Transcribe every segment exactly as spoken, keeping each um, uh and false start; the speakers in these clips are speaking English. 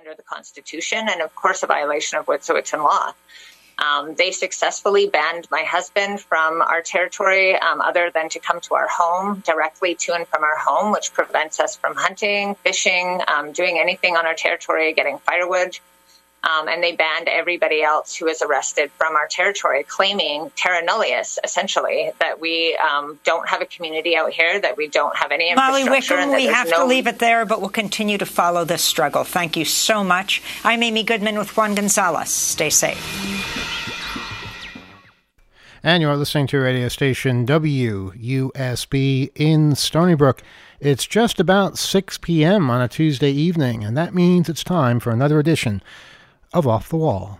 under the Constitution and, of course, a violation of Wet'suwet'en law. Um, they successfully banned my husband from our territory, um, other than to come to our home, directly to and from our home, which prevents us from hunting, fishing, um, doing anything on our territory, getting firewood. Um, and they banned everybody else who was arrested from our territory, claiming terra nullius, essentially, that we um, don't have a community out here, that we don't have any infrastructure. Molly Wickham, and that we have no- to leave it there, but we'll continue to follow this struggle. Thank you so much. I'm Amy Goodman with Juan Gonzalez. Stay safe. And you're listening to radio station W U S B in Stony Brook. It's just about six p.m. on a Tuesday evening, and that means it's time for another edition of Off the Wall.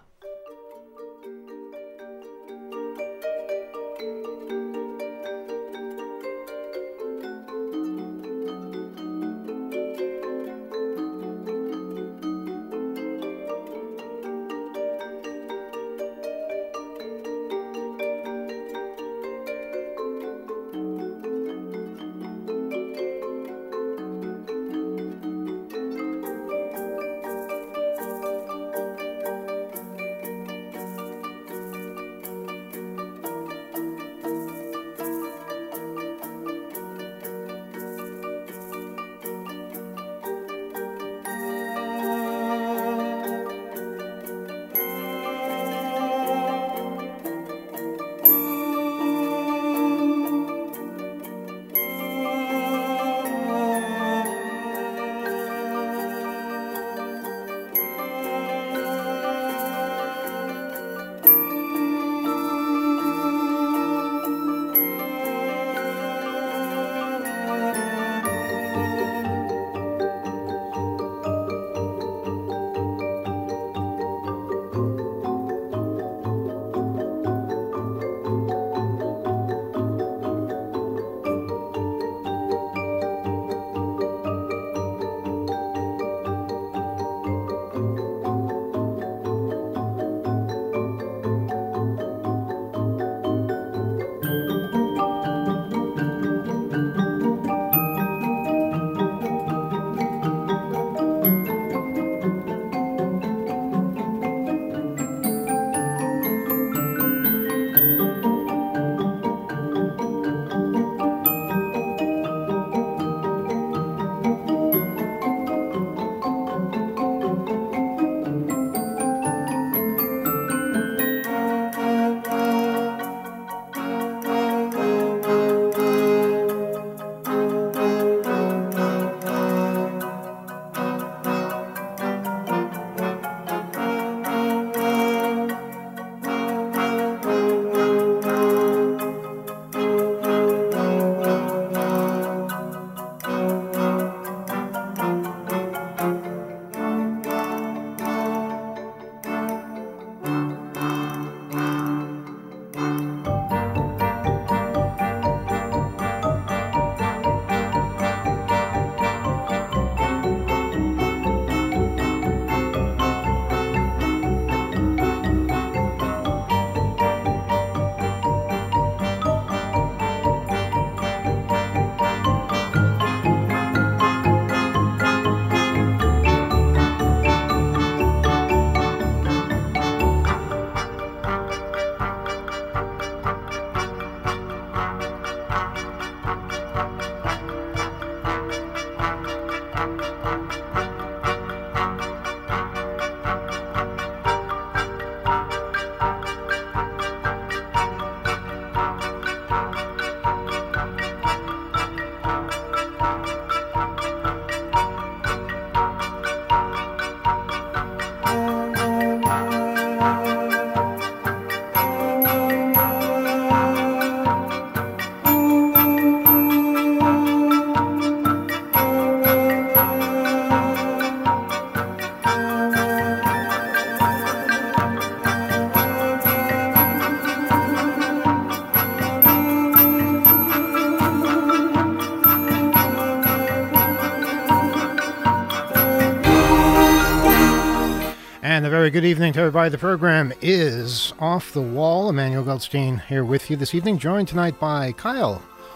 And a very good evening to everybody. The program is Off the Wall. Emmanuel Goldstein here with you this evening, joined tonight by Kyle.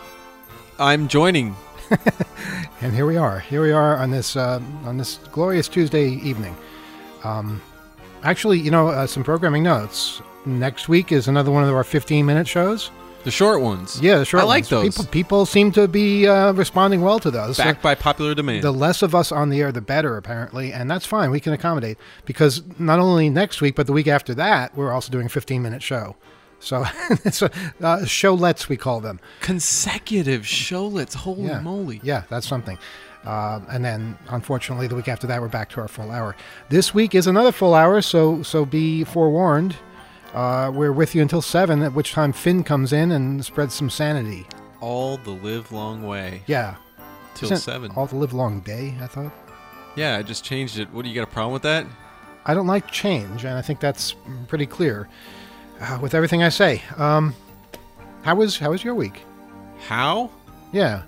I'm joining. And here we are. Here we are on this uh, on this glorious Tuesday evening. Um, actually, you know, uh, some programming notes. Next week is another one of our fifteen-minute shows. The short ones. Yeah, the short I like ones. those. People, people seem to be uh, responding well to those. Backed So by popular demand. the less of us on the air, the better, apparently. And that's fine. We can accommodate. Because not only next week, but the week after that, we're also doing a fifteen-minute show. So it's a uh, showlets, we call them. Consecutive showlets. Holy Yeah. moly. Yeah, that's something. Uh, and then, unfortunately, the week after that, we're back to our full hour. This week is another full hour, so so be forewarned. Uh, we're with you until seven, at which time Finn comes in and spreads some sanity. All the live long way. Yeah. Till Isn't it seven. all the live long day, I thought. Yeah, I just changed it. What, do you got a problem with that? I don't like change, and I think that's pretty clear uh, with everything I say. Um, how was how was your week? How? Yeah.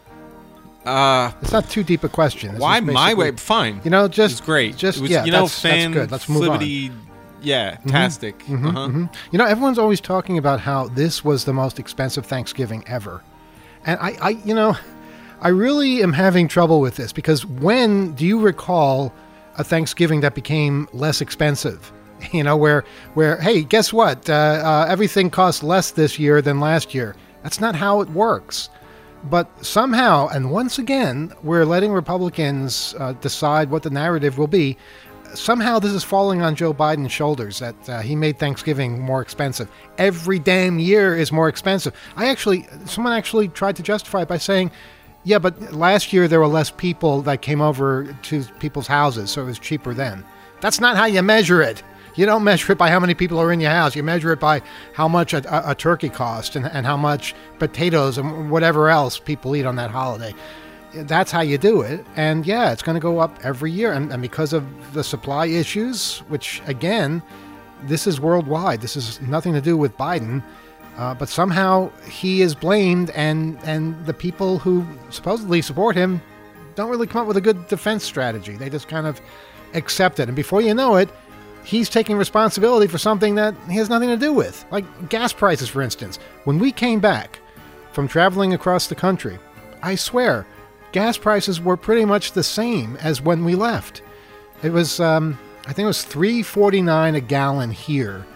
Uh, It's not too deep a question. This why is my way? basically- Fine. You know, just It's great. Just it was, yeah, you know, that's, fan that's good. Let's move on. flibbity, yeah, tastic. Mhm, uh-huh. mhm. You know, everyone's always talking about how this was the most expensive Thanksgiving ever. And I, I, you know, I really am having trouble with this because when do you recall a Thanksgiving that became less expensive? You know, where, where, hey, guess what? Uh, uh, everything costs less this year than last year. That's not how it works. But somehow, and once again, we're letting Republicans uh, decide what the narrative will be. Somehow this is falling on Joe Biden's shoulders that uh, he made Thanksgiving more expensive. Every damn year is more expensive. I actually, someone actually tried to justify it by saying, yeah, but last year there were less people that came over to people's houses, so it was cheaper then. That's not how you measure it. You don't measure it by how many people are in your house. You measure it by how much a, a, a turkey cost and, and how much potatoes and whatever else people eat on that holiday. That's how you do it. And yeah, it's going to go up every year. And, and because of the supply issues, which again, this is worldwide. This is nothing to do with Biden. Uh, but somehow he is blamed, and, and the people who supposedly support him don't really come up with a good defense strategy. They just kind of accept it. And before you know it, he's taking responsibility for something that he has nothing to do with. Like gas prices, for instance. When we came back from traveling across the country, I swear, gas prices were pretty much the same as when we left. It was, um, I think it was three forty-nine a gallon here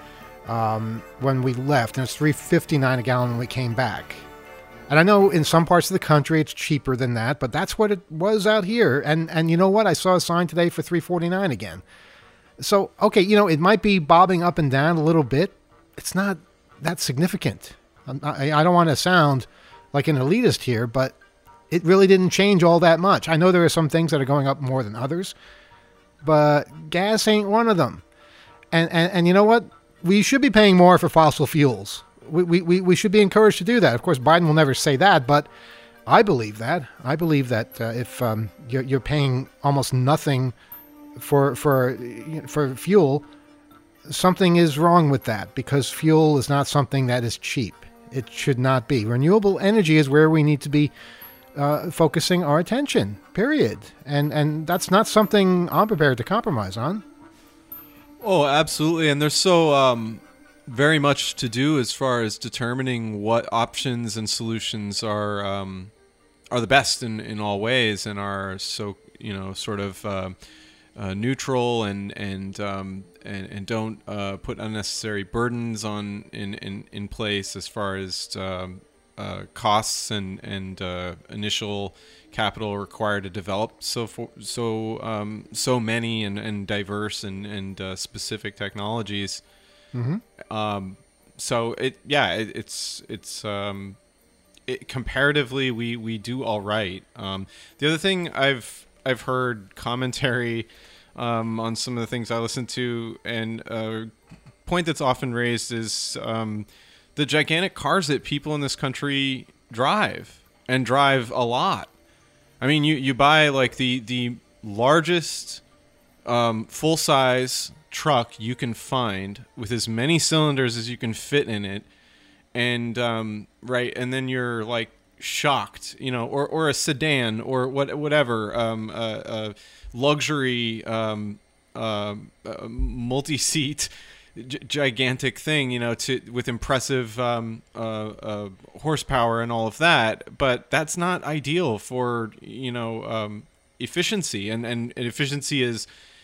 um, when we left, and it's three fifty-nine a gallon when we came back. And I know in some parts of the country it's cheaper than that, but that's what it was out here. And and you know what? I saw a sign today for three forty-nine again. So, okay, you know, it might be bobbing up and down a little bit. It's not that significant. I, I don't want to sound like an elitist here, but it really didn't change all that much. I know there are some things that are going up more than others, but gas ain't one of them. And and, and you know what? We should be paying more for fossil fuels. We, we, we should be encouraged to do that. Of course, Biden will never say that, but I believe that. I believe that uh, if um, you're, you're paying almost nothing for for for fuel, something is wrong with that, because fuel is not something that is cheap. It should not be. Renewable energy is where we need to be uh, focusing our attention, period. And and that's not something I'm prepared to compromise on. Oh, absolutely. And there's so um, very much to do as far as determining what options and solutions are um, are the best in, in all ways, and are so, you know, sort of uh, uh, neutral and and um, and, and don't uh, put unnecessary burdens on in, in, in place as far as um, uh, costs and and uh, initial capital required to develop so for, so um, so many and, and diverse and and uh, specific technologies. Mm-hmm. Um, so it yeah it, it's it's um, it, comparatively we, we do all right. Um, the other thing I've I've heard commentary um, on some of the things I listen to, and a point that's often raised is um, the gigantic cars that people in this country drive, and drive a lot. I mean, you, you buy like the the largest um, full size truck you can find with as many cylinders as you can fit in it, and um, right, and then you're like shocked, you know, or, or a sedan or what whatever, um, a, a luxury um, uh, uh, multi-seat g- gigantic thing, you know, to with impressive um, uh, uh, horsepower and all of that, but that's not ideal for, you know, um, efficiency, and, and, and efficiency is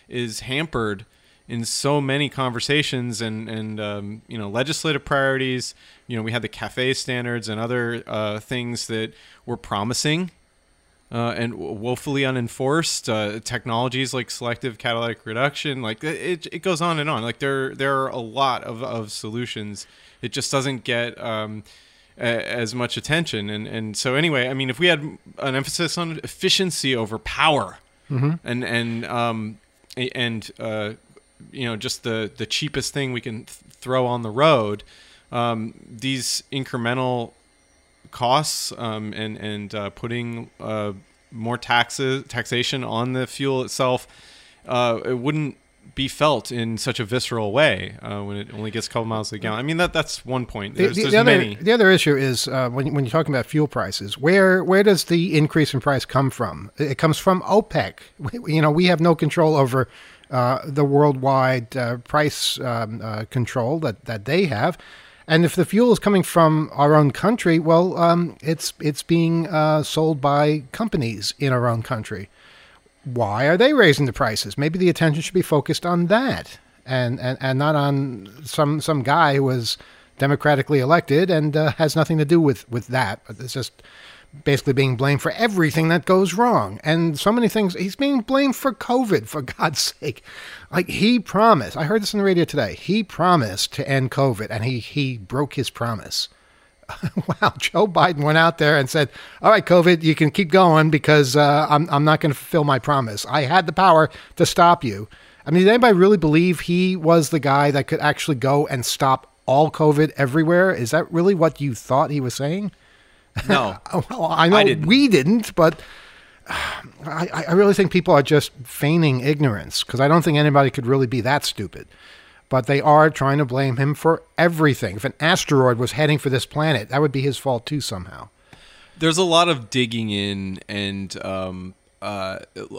is hampered in so many conversations and and um, you know, legislative priorities. You know, we had the CAFE standards and other uh, things that were promising uh, and woefully unenforced. Uh, technologies like selective catalytic reduction, like it, it goes on and on. Like there there are a lot of, of solutions. It just doesn't get um, a, as much attention. And and so anyway, I mean, if we had an emphasis on efficiency over power, mm-hmm. and and um, and uh, you know, just the the cheapest thing we can th- throw on the road, um, these incremental costs um, and and uh, putting uh, more taxes taxation on the fuel itself, uh, it wouldn't be felt in such a visceral way uh, when it only gets a couple miles a gallon. I mean, that that's one point. There's, the, the, there's the other, many. The other issue is uh, when when you're talking about fuel prices, where where does the increase in price come from? It comes from OPEC. We, you know, we have no control over uh, the worldwide uh, price um, uh, control that, that they have. And if the fuel is coming from our own country, well, um, it's it's being uh, sold by companies in our own country. Why are they raising the prices? Maybe the attention should be focused on that and, and, and not on some some guy who was democratically elected and uh, has nothing to do with, with that. It's just basically being blamed for everything that goes wrong. And so many things. He's being blamed for COVID, for God's sake. Like, he promised. I heard this on the radio today. He promised to end COVID, and he, he broke his promise. Wow, Joe Biden went out there and said, all right, COVID, you can keep going because uh, I'm, I'm not going to fulfill my promise. I had the power to stop you. I mean, did anybody really believe he was the guy that could actually go and stop all COVID everywhere? Is that really what you thought he was saying? No. Well, I know I didn't. we didn't, but I, I really think people are just feigning ignorance because I don't think anybody could really be that stupid. But they are trying to blame him for everything. If an asteroid was heading for this planet, that would be his fault too somehow. There's a lot of digging in and um, uh,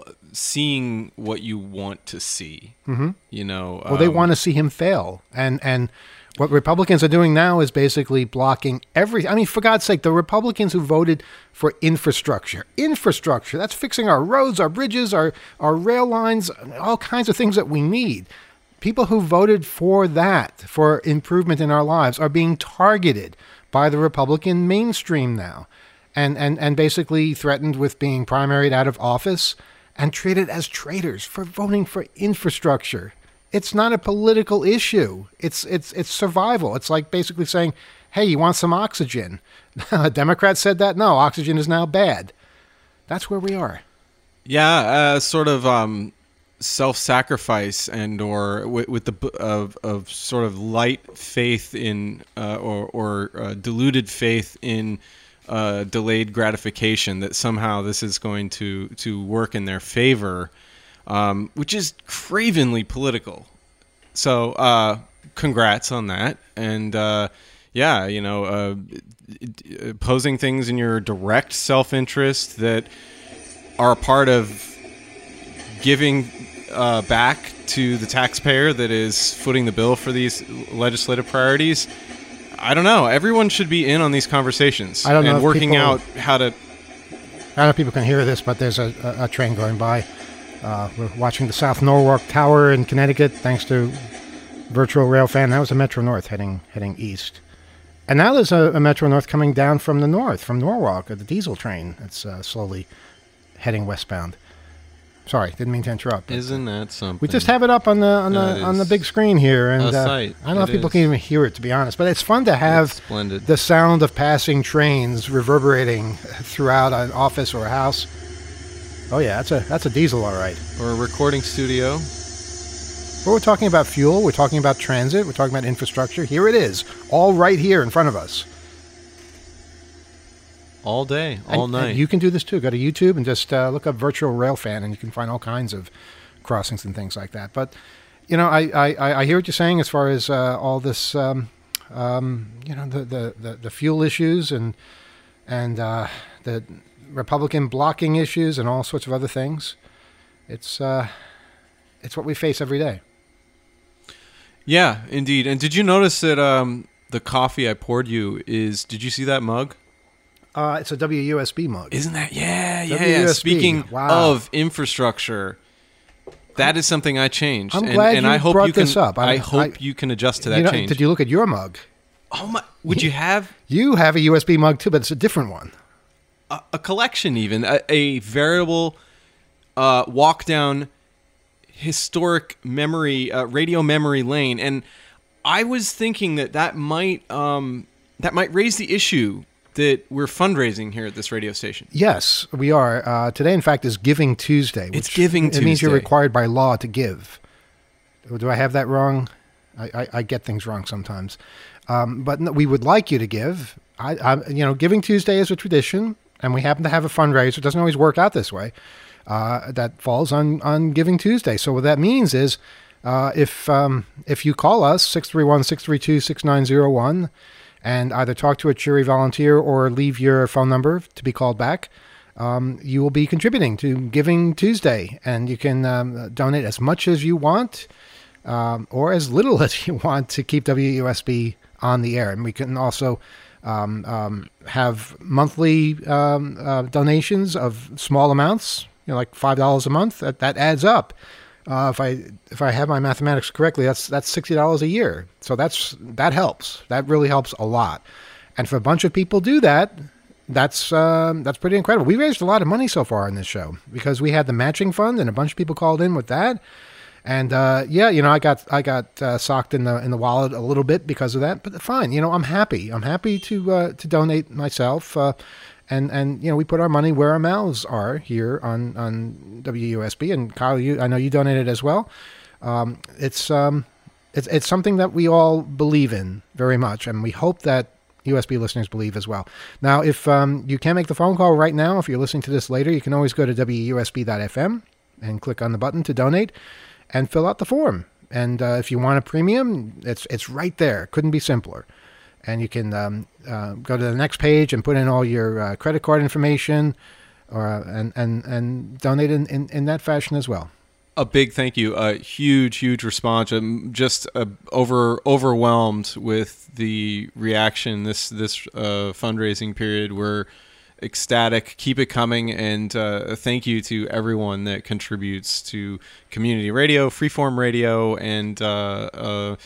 seeing what you want to see. Mm-hmm. You know, well, they um, want to see him fail, and and what Republicans are doing now is basically blocking every. I mean, for God's sake, the Republicans who voted for infrastructure, infrastructure, that's fixing our roads, our bridges, our our rail lines, all kinds of things that we need. People who voted for that, for improvement in our lives, are being targeted by the Republican mainstream now and, and, and basically threatened with being primaried out of office and treated as traitors for voting for infrastructure. It's not a political issue. It's it's it's survival. It's like basically saying, hey, you want some oxygen? A Democrat said that? No, oxygen is now bad. That's where we are. Yeah, uh, sort of... Um self-sacrifice and or with, with the of of sort of light faith in uh, or or uh, diluted faith in uh, delayed gratification, that somehow this is going to to work in their favor, um, which is cravenly political. So uh, congrats on that. And uh, yeah, you know, uh, posing things in your direct self-interest that are a part of giving uh, back to the taxpayer that is footing the bill for these legislative priorities. I don't know. Everyone should be in on these conversations I don't know and if working people, out how to. I don't know if people can hear this, but there's a, a, a train going by. Uh, we're watching the South Norwalk Tower in Connecticut, thanks to Virtual Rail Fan. That was a Metro North heading heading east. And now there's a, a Metro North coming down from the north, from Norwalk, the diesel train. It's uh, slowly heading westbound. Sorry, didn't mean to interrupt. Isn't that something? We just have it up on the on That the on the is big screen here, and a uh, sight. I don't know It if people is. can even hear it, to be honest. But it's fun to have It's splendid. the sound of passing trains reverberating throughout an office or a house. Oh yeah, that's a that's a diesel, all right. Or a recording studio. But we're talking about fuel. We're talking about transit. We're talking about infrastructure. Here it is, all right here in front of us. All day, all and, night. And you can do this too. Go to YouTube and just uh, look up Virtual Rail Fan, and you can find all kinds of crossings and things like that. But, you know, I, I, I hear what you're saying as far as uh, all this, um, um, you know, the, the, the, the fuel issues and and uh, the Republican blocking issues and all sorts of other things. It's uh, it's what we face every day. Yeah, indeed. And did you notice that um, the coffee I poured you is? Did you see that mug? Uh, it's a W U S B mug. Isn't that? Yeah, yeah, W U S B. yeah. Speaking Wow. of infrastructure, That is something I changed. I'm and, glad and you I hope brought you can, this up. I, I hope I, you can adjust to that you know, change. Did you look at your mug? Oh my! Would you have You have a U S B mug too, but it's a different one. a, a collection, even a, a veritable uh, walk down historic memory, uh, radio memory lane? And I was thinking that that might um, that might raise the issue that we're fundraising here at this radio station. Yes, we are. Uh, today, in fact, is Giving Tuesday. Which It's Giving It means you're Tuesday. required by law to give. Do I have that wrong? I, I, I get things wrong sometimes. Um, but no, we would like you to give. I, I, you know, Giving Tuesday is a tradition, and we happen to have a fundraiser. It doesn't always work out this way. Uh, that falls on, on Giving Tuesday. So what that means is uh, if um, if you call us, six three one, six three two, six nine zero one, and either talk to a Cheery volunteer or leave your phone number to be called back, um, you will be contributing to Giving Tuesday. And you can um, donate as much as you want um, or as little as you want to keep W U S B on the air. And we can also um, um, have monthly um, uh, donations of small amounts, you know, like five dollars a month. That, that adds up. Uh, if I if I have my mathematics correctly, that's that's sixty dollars a year. So that's that helps. That really helps a lot. And for a bunch of people do that, that's um, that's pretty incredible. We raised a lot of money so far in this show because we had the matching fund, and a bunch of people called in with that. And uh, yeah, you know, I got I got uh, socked in the in the wallet a little bit because of that. But fine, you know, I'm happy. I'm happy to uh, to donate myself. Uh, And, and you know, we put our money where our mouths are here on, on W U S B. And Kyle, you, I know you donated as well. Um, it's, um, it's it's something that we all believe in very much, and we hope that U S B listeners believe as well. Now, if um, you can't make the phone call right now, if you're listening to this later, you can always go to W U S B dot F M and click on the button to donate and fill out the form. And uh, if you want a premium, it's it's right there. Couldn't be simpler. And you can um, uh, go to the next page and put in all your uh, credit card information, or uh, and and and donate in, in, in that fashion as well. A big thank you, a huge, huge response. I'm just uh, over overwhelmed with the reaction this this uh, fundraising period. We're ecstatic. Keep it coming, and uh, thank you to everyone that contributes to community radio, freeform radio, and uh, uh,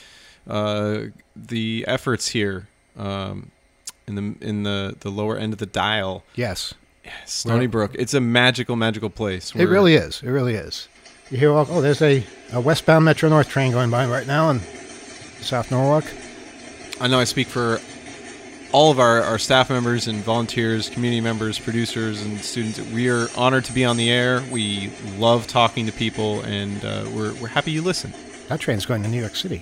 uh, the efforts here um, in the in the, the lower end of the dial. Yes, Stony Brook. It's a magical, magical place. It really is. It really is. You hear, oh, there's a, a westbound Metro North train going by right now in South Norwalk. I know I speak for all of our, our staff members and volunteers, community members, producers, and students. We are honored to be on the air. We love talking to people, and uh, we're, we're happy you listen. That train's going to New York City.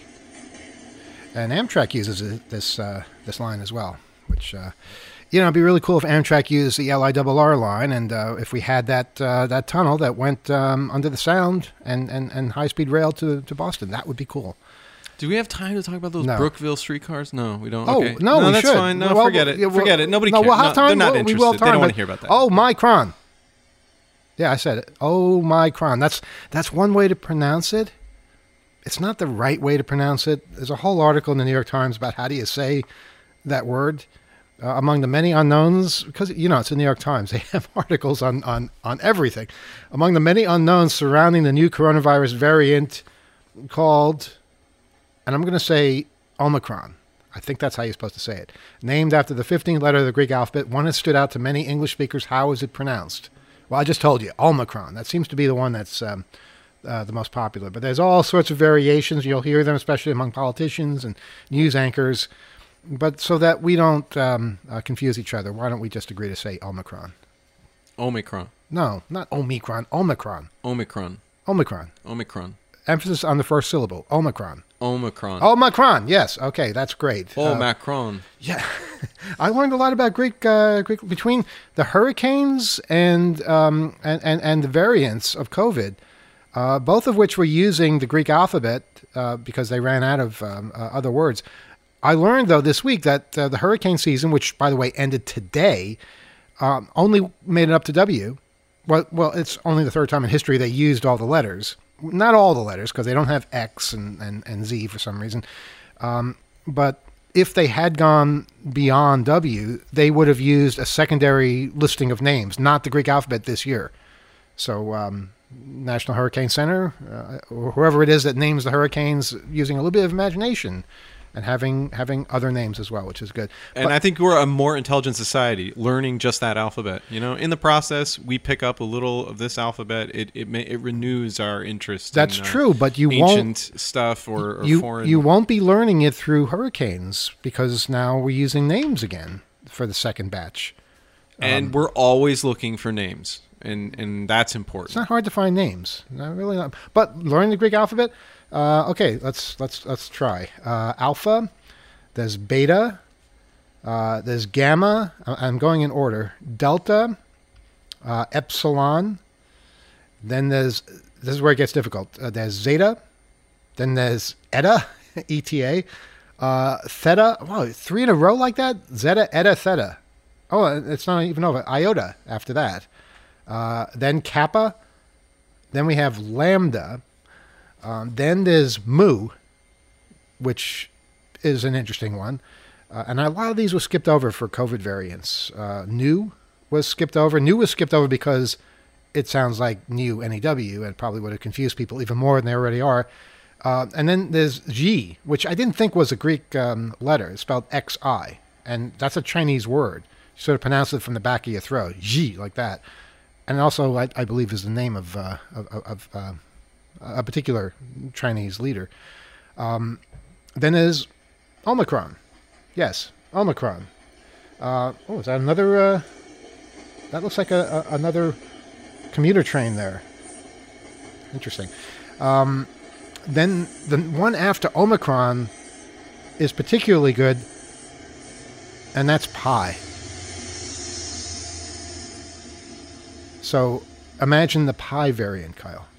And Amtrak uses this uh, this line as well, which... Uh, You know, it'd be really cool if Amtrak used the L I R R line, and uh, if we had that uh, that tunnel that went um, under the Sound and, and, and high-speed rail to, to Boston. That would be cool. Do we have time to talk about those No. Brookville streetcars? No, we don't. Oh, okay. no, we that's should. fine. No, Well, forget it. yeah, well, forget it. Nobody no, cares. we'll have No, time. they're not We'll- interested. We will have they time, don't want but- to hear about that. Oh, Micron. Yeah, I said it. Oh, Micron. That's, that's one way to pronounce it. It's not the right way to pronounce it. There's a whole article in the New York Times about how do you say that word. Uh, among the many unknowns, because, you know, it's the New York Times. They have articles on, on, on everything. Among the many unknowns surrounding the new coronavirus variant called, and I'm going to say Omicron. I think that's how you're supposed to say it. Named after the fifteenth letter of the Greek alphabet, one has stood out to many English speakers. How is it pronounced? Well, I just told you, Omicron. That seems to be the one that's um, uh, the most popular. But there's all sorts of variations. You'll hear them, especially among politicians and news anchors. But so that we don't um, uh, confuse each other, why don't we just agree to say Omicron? Omicron. No, not Omicron. Omicron. Omicron. Omicron. Omicron. Emphasis on the first syllable. Omicron. Omicron. Omicron. Yes. Okay, that's great. Oh, Uh, Macron. Yeah, I learned a lot about Greek, uh, Greek between the hurricanes and um, and, and and the variants of COVID, uh, both of which were using the Greek alphabet uh, because they ran out of um, uh, other words. I learned, though, this week that uh, the hurricane season, which, by the way, ended today, um, only made it up to W. Well, well, it's only the third time in history they used all the letters. Not all the letters, because they don't have X and, and, and Z for some reason. Um, but if they had gone beyond W, they would have used a secondary listing of names, not the Greek alphabet this year. So, um, National Hurricane Center, uh, or whoever it is that names the hurricanes, using a little bit of imagination and having having other names as well, which is good. And but, I think we're a more intelligent society, learning just that alphabet. You know, in the process, we pick up a little of this alphabet. It it, may, it renews our interest. That's in, true, uh, but you ancient won't stuff or, or you foreign. you won't be learning it through hurricanes, because now we're using names again for the second batch. And um, we're always looking for names. And and that's important. It's not hard to find names, not really. Not. But learning the Greek alphabet. Uh, okay, let's let's let's try. Uh, alpha. There's beta. Uh, there's gamma. I'm going in order. Delta. Uh, epsilon. Then there's this is where it gets difficult. Uh, there's zeta. Then there's eta. E T A. Uh, theta. Wow, three in a row like that. Zeta, eta, theta. Oh, it's not even over. Iota after that. Uh, then kappa, then we have lambda, um, then there's mu, which is an interesting one. Uh, and a lot of these were skipped over for COVID variants. Uh, nu was skipped over. Nu was skipped over because it sounds like new N E W and probably would have confused people even more than they already are. Uh, and then there's Xi, which I didn't think was a Greek um, letter. It's spelled X I, and that's a Chinese word. You sort of pronounce it from the back of your throat, Xi, like that. And also, I, I believe, is the name of uh, of, of uh, a particular Chinese leader. Um, then there's Omicron. Yes, Omicron. Uh, oh, is that another? Uh, that looks like a, a, another commuter train there. Interesting. Um, then the one after Omicron is particularly good, and that's Pi. So imagine the Pi variant, Kyle.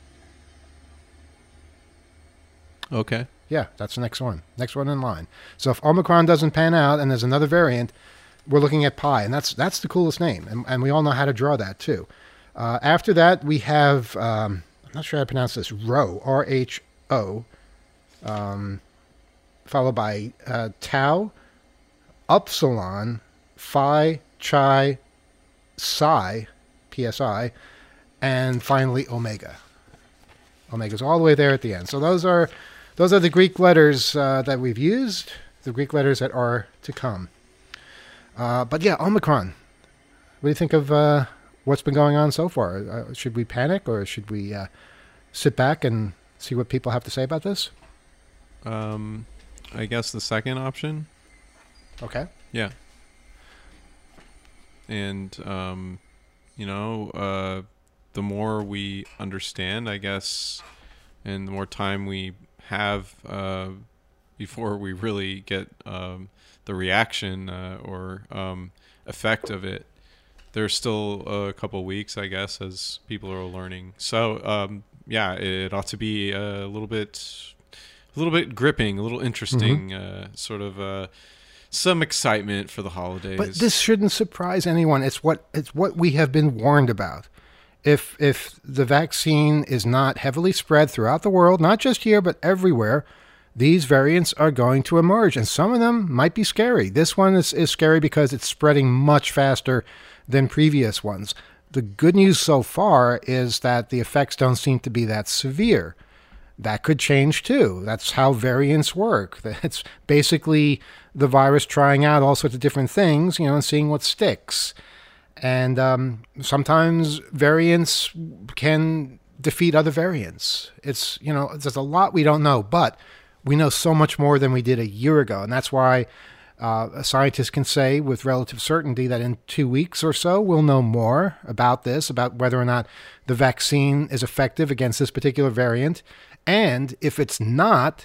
Okay. Yeah, that's the next one. Next one in line. So if Omicron doesn't pan out and there's another variant, we're looking at Pi, and that's that's the coolest name, and, and we all know how to draw that too. Uh, after that, we have, um, I'm not sure how to pronounce this, Rho, R H O, um, followed by uh, Tau, Upsilon, Phi, Chi, Psi, P S I, and finally Omega. Omega's all the way there at the end. So those are those are the Greek letters uh, that we've used, the Greek letters that are to come. Uh, but yeah, Omicron. What do you think of uh, what's been going on so far? Uh, should we panic, or should we uh, sit back and see what people have to say about this? Um, I guess the second option. Okay. Yeah. And um, you know, uh, the more we understand, I guess, and the more time we have uh, before we really get um, the reaction uh, or um, effect of it, there's still a couple weeks, I guess, as people are learning. So, um, yeah, it ought to be a little bit, a little bit gripping, a little interesting, mm-hmm. uh, sort of. Uh, Some excitement for the holidays. But this shouldn't surprise anyone. It's what it's what we have been warned about. If if the vaccine is not heavily spread throughout the world, not just here, but everywhere, these variants are going to emerge. And some of them might be scary. This one is, is scary because it's spreading much faster than previous ones. The good news so far is that the effects don't seem to be that severe. That could change too. That's how variants work. It's basically the virus trying out all sorts of different things, you know, and seeing what sticks. And um, sometimes variants can defeat other variants. It's, you know, there's a lot we don't know, but we know so much more than we did a year ago. And that's why uh, scientists can say with relative certainty that in two weeks or so, we'll know more about this, about whether or not the vaccine is effective against this particular variant. And if it's not,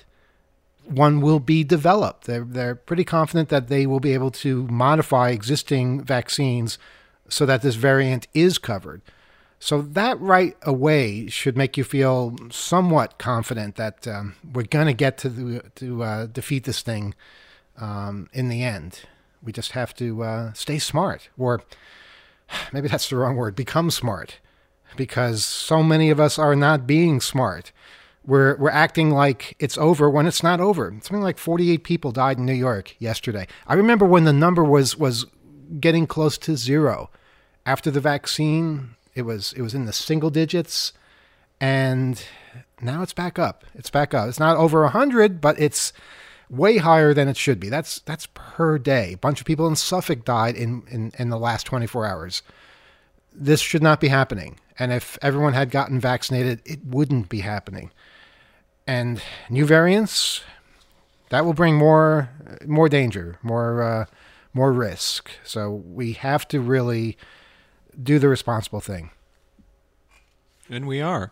one will be developed. They're, they're pretty confident that they will be able to modify existing vaccines so that this variant is covered. So that right away should make you feel somewhat confident that um, we're going to get to the, to uh, defeat this thing um, in the end. We just have to uh, stay smart, or maybe that's the wrong word, become smart, because so many of us are not being smart. We're we're acting like it's over when it's not over. Something like forty-eight people died in New York yesterday. I remember when the number was was getting close to zero. After the vaccine, It was it was in the single digits, and now it's back up. It's back up. It's not over one hundred, but it's way higher than it should be. That's that's per day. A bunch of people in Suffolk died in, in, in the last twenty-four hours. This should not be happening. And if everyone had gotten vaccinated, it wouldn't be happening. And new variants, that will bring more more danger, more uh, more risk. So we have to really do the responsible thing. And we are.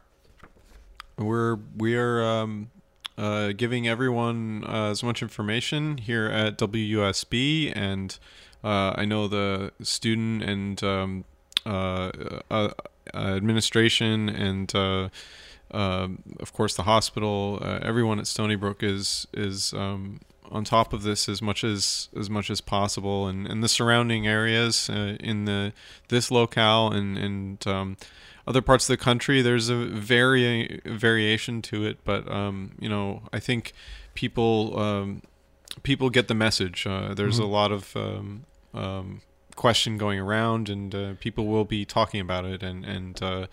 We're we are um, uh, giving everyone uh, as much information here at W U S B, and uh, I know the student and um, uh, uh, administration and uh, uh, of course the hospital. Uh, everyone at Stony Brook is is um, on top of this as much as as much as possible, and, and the surrounding areas uh, in the this locale and and um, other parts of the country. There's a vari- variation to it, but um, you know, I think people um, people get the message. Uh, there's mm-hmm. a lot of um, um, question going around, and uh, people will be talking about it. And and uh,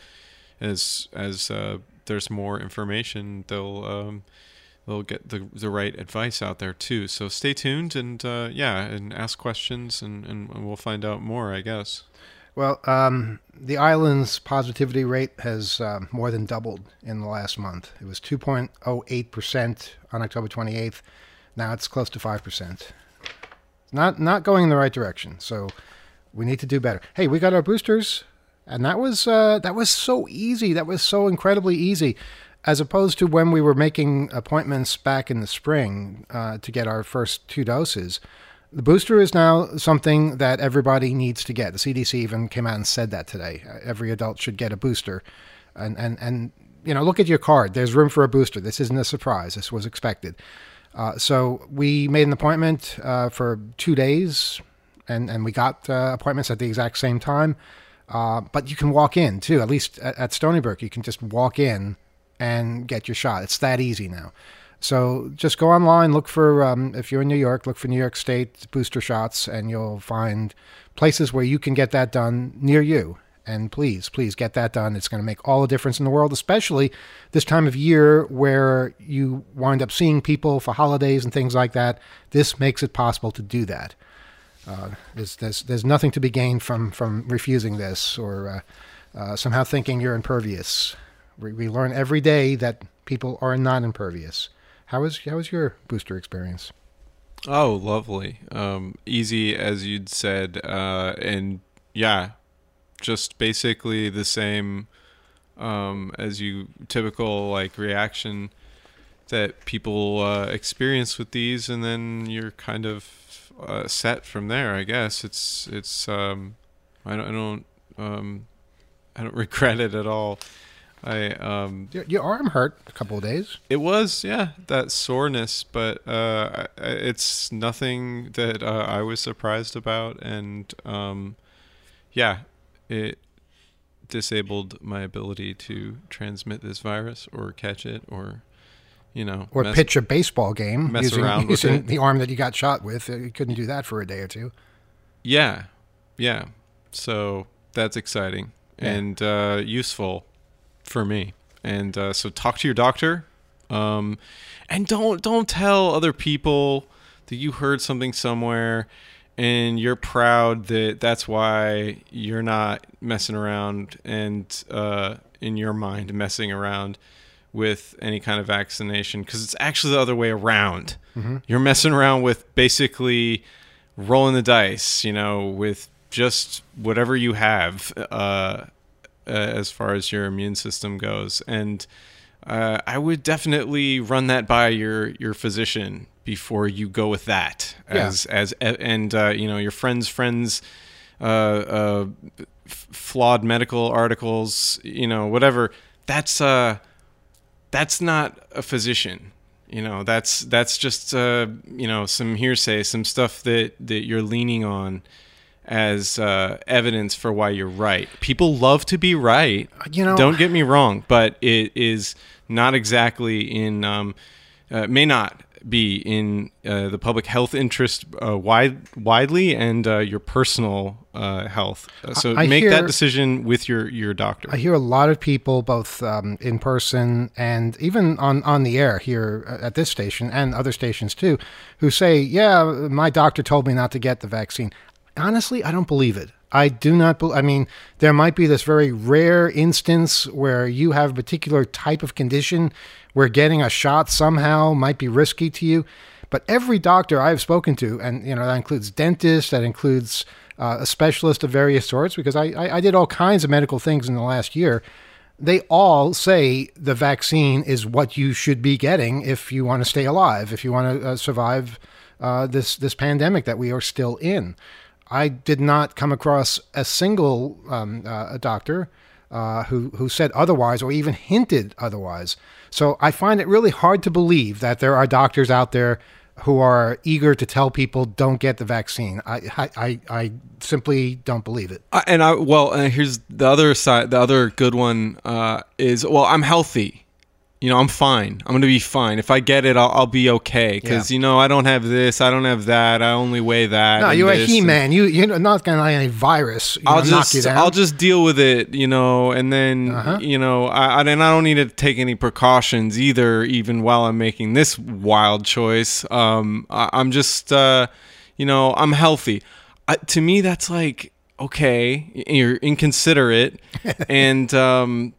as as uh, there's more information, they'll um, they'll get the the right advice out there too. So stay tuned, and uh, yeah, and ask questions, and, and, and we'll find out more, I guess. Well, um, the island's positivity rate has uh, more than doubled in the last month. It was two point oh eight percent on October twenty-eighth. Now it's close to five percent. Not not going in the right direction, so we need to do better. Hey, we got our boosters, and that was uh, that was so easy. That was so incredibly easy, as opposed to when we were making appointments back in the spring uh, to get our first two doses. The booster is now something that everybody needs to get. The C D C even came out and said that today. Every adult should get a booster. And, and, and you know, look at your card. There's room for a booster. This isn't a surprise. This was expected. Uh, so we made an appointment uh, for two days, and, and we got uh, appointments at the exact same time. Uh, but you can walk in, too. At least at, at Stony Brook, you can just walk in and get your shot. It's that easy now. So just go online, look for, um, if you're in New York, look for New York State booster shots, and you'll find places where you can get that done near you. And please, please get that done. It's going to make all the difference in the world, especially this time of year where you wind up seeing people for holidays and things like that. This makes it possible to do that. Uh, there's, there's, there's nothing to be gained from, from refusing this or uh, uh, somehow thinking you're impervious. We, we learn every day that people are not impervious. How was how was your booster experience? Oh, lovely. Um, easy, as you'd said. Uh, and yeah, just basically the same um, as you typical like reaction that people uh, experience with these. And then you're kind of uh, set from there, I guess. It's, it's um, I don't, I don't, um, I don't regret it at all. I um your, your arm hurt a couple of days. It was, yeah, that soreness, but uh, it's nothing that uh, I was surprised about, and um, yeah, it disabled my ability to transmit this virus or catch it, or you know, or mess, pitch a baseball game mess using, around using with it. The arm that you got shot with. You couldn't do that for a day or two. Yeah, yeah. So that's exciting yeah. and uh, useful for me. And uh, so talk to your doctor, um, and don't don't tell other people that you heard something somewhere and you're proud that that's why you're not messing around and uh, in your mind messing around with any kind of vaccination, because it's actually the other way around. Mm-hmm. You're messing around with basically rolling the dice, you know, with just whatever you have uh Uh, as far as your immune system goes. And uh, I would definitely run that by your, your physician before you go with that. As yeah. as and uh, you know, your friends' friends, uh, uh, f- flawed medical articles, you know, whatever. That's uh, that's not a physician. You know, that's that's just uh, you know, some hearsay, some stuff that that you're leaning on as uh, evidence for why you're right. People love to be right. You know, don't get me wrong, but it is not exactly in um, uh, may not be in uh, the public health interest uh, wide, widely and uh, your personal uh, health. Uh, so I make hear, that decision with your, your doctor. I hear a lot of people, both um, in person and even on, on the air here at this station and other stations too, who say, yeah, my doctor told me not to get the vaccine. Honestly, I don't believe it. I do not believe, I mean, there might be this very rare instance where you have a particular type of condition where getting a shot somehow might be risky to you. But every doctor I've spoken to, and you know that includes dentists, that includes uh, a specialist of various sorts, because I, I, I did all kinds of medical things in the last year, they all say the vaccine is what you should be getting if you want to stay alive, if you want to uh, survive uh, this, this pandemic that we are still in. I did not come across a single um, uh, a doctor uh, who who said otherwise or even hinted otherwise. So I find it really hard to believe that there are doctors out there who are eager to tell people don't get the vaccine. I I, I, I simply don't believe it. Uh, and I well, uh, here's the other side. The other good one uh, is well, I'm healthy. You know, I'm fine. I'm going to be fine. If I get it, I'll, I'll be okay. Because, yeah. you know, I don't have this. I don't have that. I only weigh that. No, you're a He-Man. You, you're not going to let any virus you I'll know, just, knock you down. I'll just deal with it, you know, and then, uh-huh. you know, I, and I don't need to take any precautions either, even while I'm making this wild choice. Um, I, I'm just, uh, you know, I'm healthy. I, to me, that's like, okay, you're inconsiderate. and, um,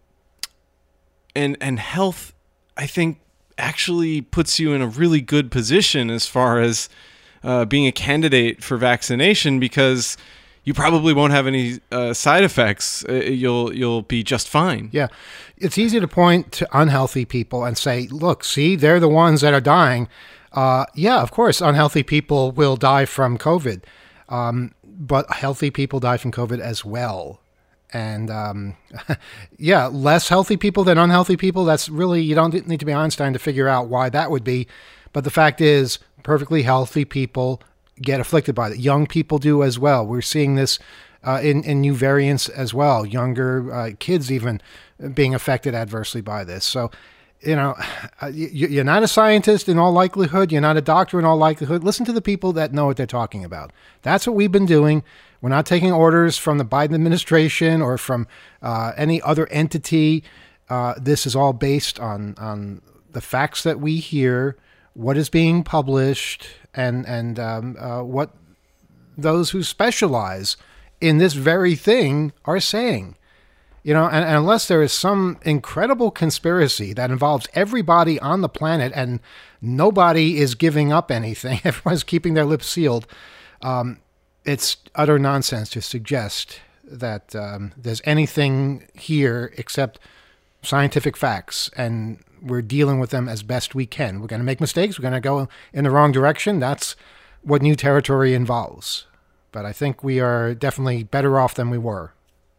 And and health, I think, actually puts you in a really good position as far as uh, being a candidate for vaccination, because you probably won't have any uh, side effects. Uh, you'll you'll be just fine. Yeah, it's easy to point to unhealthy people and say, "Look, see, they're the ones that are dying." Uh, yeah, of course, unhealthy people will die from COVID, um, but healthy people die from COVID as well. And, um, yeah, less healthy people than unhealthy people. That's really, you don't need to be Einstein to figure out why that would be. But the fact is, perfectly healthy people get afflicted by it. Young people do as well. We're seeing this uh, in, in new variants as well. Younger uh, kids even being affected adversely by this. So, you know, you're not a scientist in all likelihood. You're not a doctor in all likelihood. Listen to the people that know what they're talking about. That's what we've been doing. We're not taking orders from the Biden administration or from uh, any other entity. Uh, this is all based on on the facts that we hear, what is being published, and and um, uh, what those who specialize in this very thing are saying. You know, and, and unless there is some incredible conspiracy that involves everybody on the planet and nobody is giving up anything, everyone's keeping their lips sealed, um, it's utter nonsense to suggest that um, there's anything here except scientific facts, and we're dealing with them as best we can. We're going to make mistakes. We're going to go in the wrong direction. That's what new territory involves. But I think we are definitely better off than we were.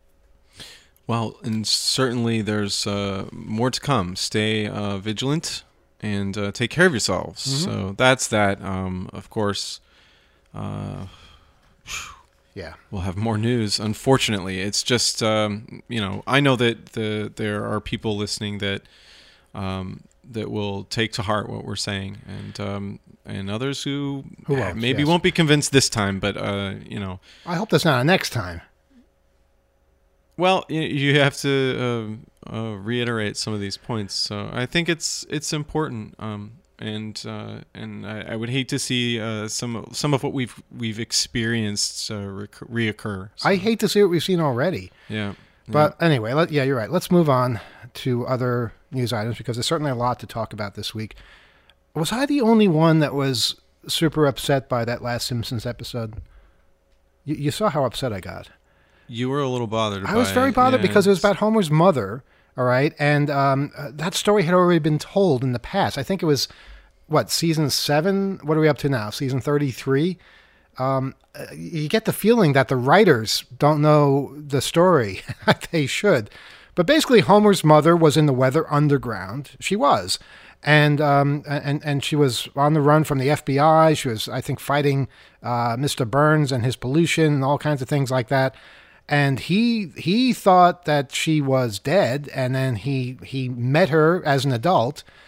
Well, and certainly there's uh, more to come. Stay uh, vigilant and uh, take care of yourselves. Mm-hmm. So that's that. Um, of course, uh, yeah, we'll have more news. Unfortunately, it's just um, you know I know that the there are people listening that um, that will take to heart what we're saying, and um, and others who, who won't, maybe yes. won't be convinced this time. But uh, you know, I hope that's not a next time. Well, you have to uh, uh, reiterate some of these points. So I think it's it's important, um, and uh, and I, I would hate to see uh, some some of what we've we've experienced uh, rec- reoccur. So. I hate to see what we've seen already. Yeah. But yeah. anyway, let, yeah, you're right. Let's move on to other news items because there's certainly a lot to talk about this week. Was I the only one that was super upset by that last Simpsons episode? You, you saw how upset I got. You were a little bothered. I was very it. bothered yeah, because it was about Homer's mother, all right? And um, uh, that story had already been told in the past. I think it was, what, season seven? What are we up to now? Season thirty-three? Um, you get the feeling that the writers don't know the story. They should. But basically, Homer's mother was in the Weather Underground. She was. And um, and and she was on the run from the F B I. She was, I think, fighting uh, Mister Burns and his pollution and all kinds of things like that. And he he thought that she was dead, and then he he met her as an adult,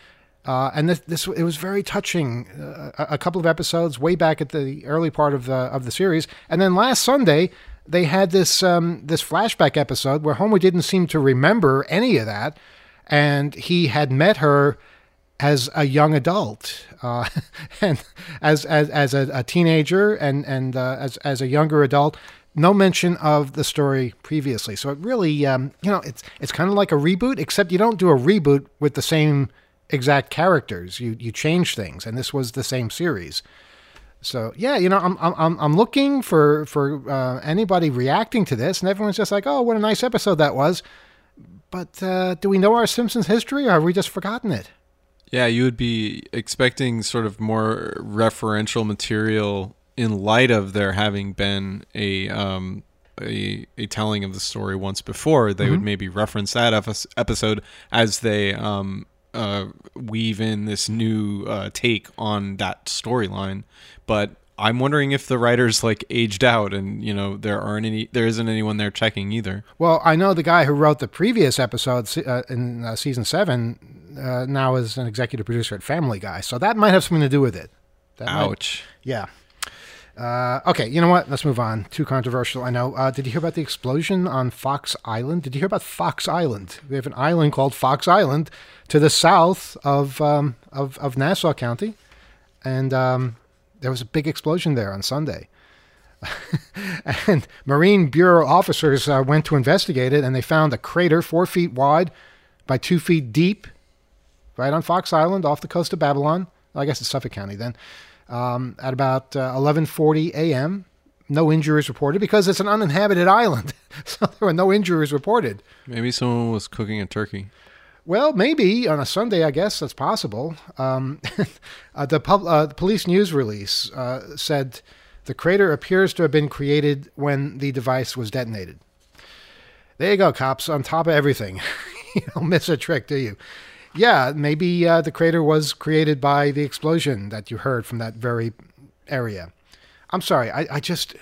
Uh, and this, this it was very touching. Uh, a, a couple of episodes way back at the early part of the of the series, and then last Sunday they had this um, this flashback episode where Homer didn't seem to remember any of that, and he had met her as a young adult, uh, and as as as a, a teenager, and and uh, as as a younger adult. No mention of the story previously, so it really, um, you know, it's it's kind of like a reboot, except you don't do a reboot with the same exact characters. You you change things, and this was the same series. So yeah, you know, I'm I'm I'm looking for for uh, anybody reacting to this, and everyone's just like, oh, what a nice episode that was. But uh, do we know our Simpsons history, or have we just forgotten it? Yeah, you would be expecting sort of more referential material in light of there having been a um, a, a telling of the story once before. They mm-hmm. would maybe reference that episode as they um, uh, weave in this new uh, take on that storyline. But I'm wondering if the writers like aged out, and you know there aren't any, there isn't anyone there checking either. Well, I know the guy who wrote the previous episode uh, in uh, season seven uh, now is an executive producer at Family Guy, so that might have something to do with it. That Ouch. Might, yeah. Uh, okay, you know what? Let's move on. Too controversial, I know. Uh, did you hear about the explosion on Fox Island? Did you hear about Fox Island? We have an island called Fox Island to the south of um, of, of Nassau County, and um, there was a big explosion there on Sunday. And Marine Bureau officers uh, went to investigate it, and they found a crater four feet wide by two feet deep right on Fox Island off the coast of Babylon. Well, I guess it's Suffolk County then. Um, at about uh, eleven forty a.m. No injuries reported because it's an uninhabited island. So there were no injuries reported. Maybe someone was cooking a turkey. Well, maybe on a Sunday, I guess that's possible. Um, uh, the, pub, uh, the police news release uh, said the crater appears to have been created when the device was detonated. There you go, cops, on top of everything. You don't miss a trick, do you? Yeah, maybe uh, the crater was created by the explosion that you heard from that very area. I'm sorry, I, I just...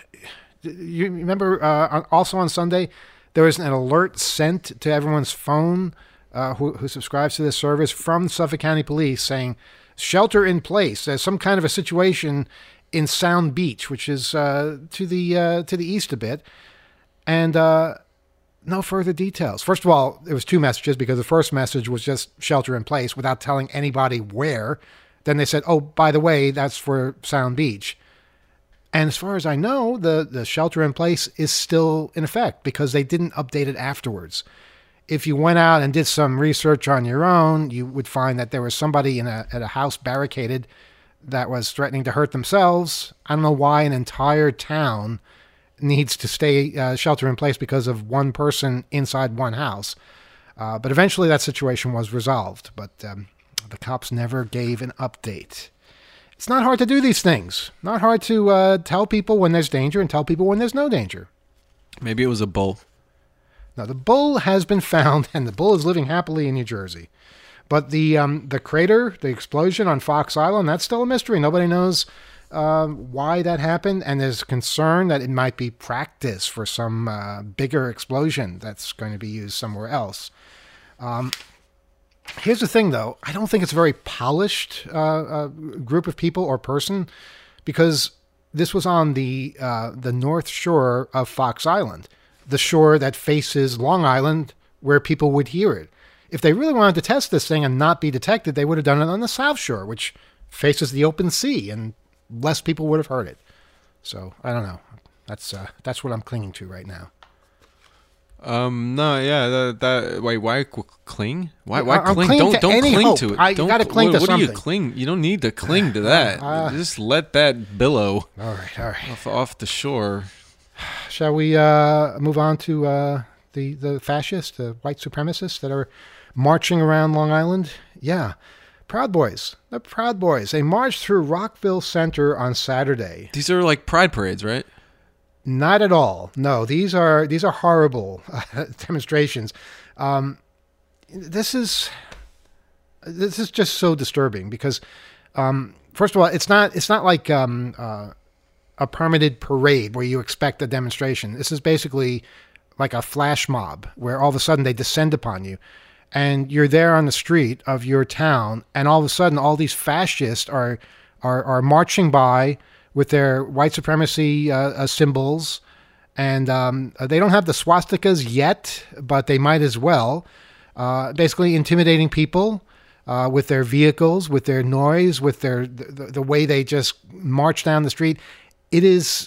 You remember uh, also on Sunday, there was an alert sent to everyone's phone uh, who, who subscribes to this service from Suffolk County Police saying, shelter in place. There's some kind of a situation in Sound Beach, which is uh, to the uh, to the east a bit. And... Uh, No further details. First of all, it was two messages because the first message was just shelter in place without telling anybody where. Then they said, oh, by the way, that's for Sound Beach. And as far as I know, the, the shelter in place is still in effect because they didn't update it afterwards. If you went out and did some research on your own, you would find that there was somebody in a, at a house barricaded that was threatening to hurt themselves. I don't know why an entire town needs to stay uh, shelter in place because of one person inside one house. Uh, but eventually that situation was resolved. But um, the cops never gave an update. It's not hard to do these things. Not hard to uh, tell people when there's danger and tell people when there's no danger. Maybe it was a bull. Now, the bull has been found, and the bull is living happily in New Jersey. But the um, the crater, the explosion on Fox Island, that's still a mystery. Nobody knows Um, why that happened, and there's concern that it might be practice for some uh, bigger explosion that's going to be used somewhere else. Um, here's the thing, though. I don't think it's a very polished uh, uh, group of people or person because this was on the uh, the north shore of Fox Island, the shore that faces Long Island where people would hear it. If they really wanted to test this thing and not be detected, they would have done it on the south shore, which faces the open sea, and less people would have heard it. So I don't know. That's uh, that's what I'm clinging to right now. Um. No. Yeah. That. that wait. Why cling? Why? Why I'm cling? clinging Don't. to Don't any cling hope. to it. I don't, gotta cling what, to what something. do you cling? You don't need to cling to that. Uh, Just let that billow. All right. All right. Off, off the shore. Shall we uh, move on to uh, the the fascists, the white supremacists that are marching around Long Island? Yeah. Proud Boys. The Proud Boys. They marched through Rockville Center on Saturday. These are like pride parades, right? Not at all. No, these are these are horrible uh, demonstrations. Um, this is this is just so disturbing because, um, first of all, it's not it's not like um, uh, a permitted parade where you expect a demonstration. This is basically like a flash mob where all of a sudden they descend upon you. and you're there on the street of your town, and all of a sudden all these fascists are are, are marching by with their white supremacy uh, uh, symbols, and um, they don't have the swastikas yet, but they might as well, uh, basically intimidating people uh, with their vehicles, with their noise, with their the, the way they just march down the street. It is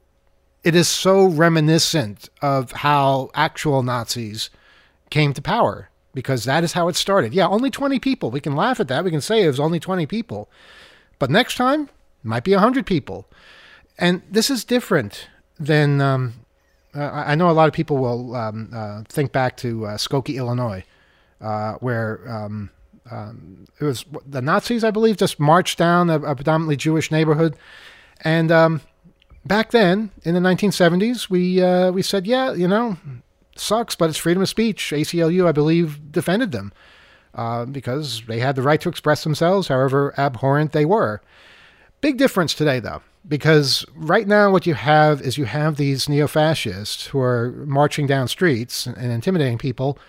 it is so reminiscent of how actual Nazis came to power, because that is how it started. Yeah, only twenty people. We can laugh at that. We can say it was only twenty people. But next time, it might be one hundred people. And this is different than, um, uh, I know a lot of people will um, uh, think back to uh, Skokie, Illinois, uh, where um, um, it was the Nazis, I believe, just marched down a, a predominantly Jewish neighborhood. And um, back then, in the nineteen seventies, we uh, we said, yeah, you know, sucks, but it's freedom of speech. A C L U, I believe, defended them uh, because they had the right to express themselves, however abhorrent they were. Big difference today, though, because right now what you have is you have these neo-fascists who are marching down streets and intimidating people,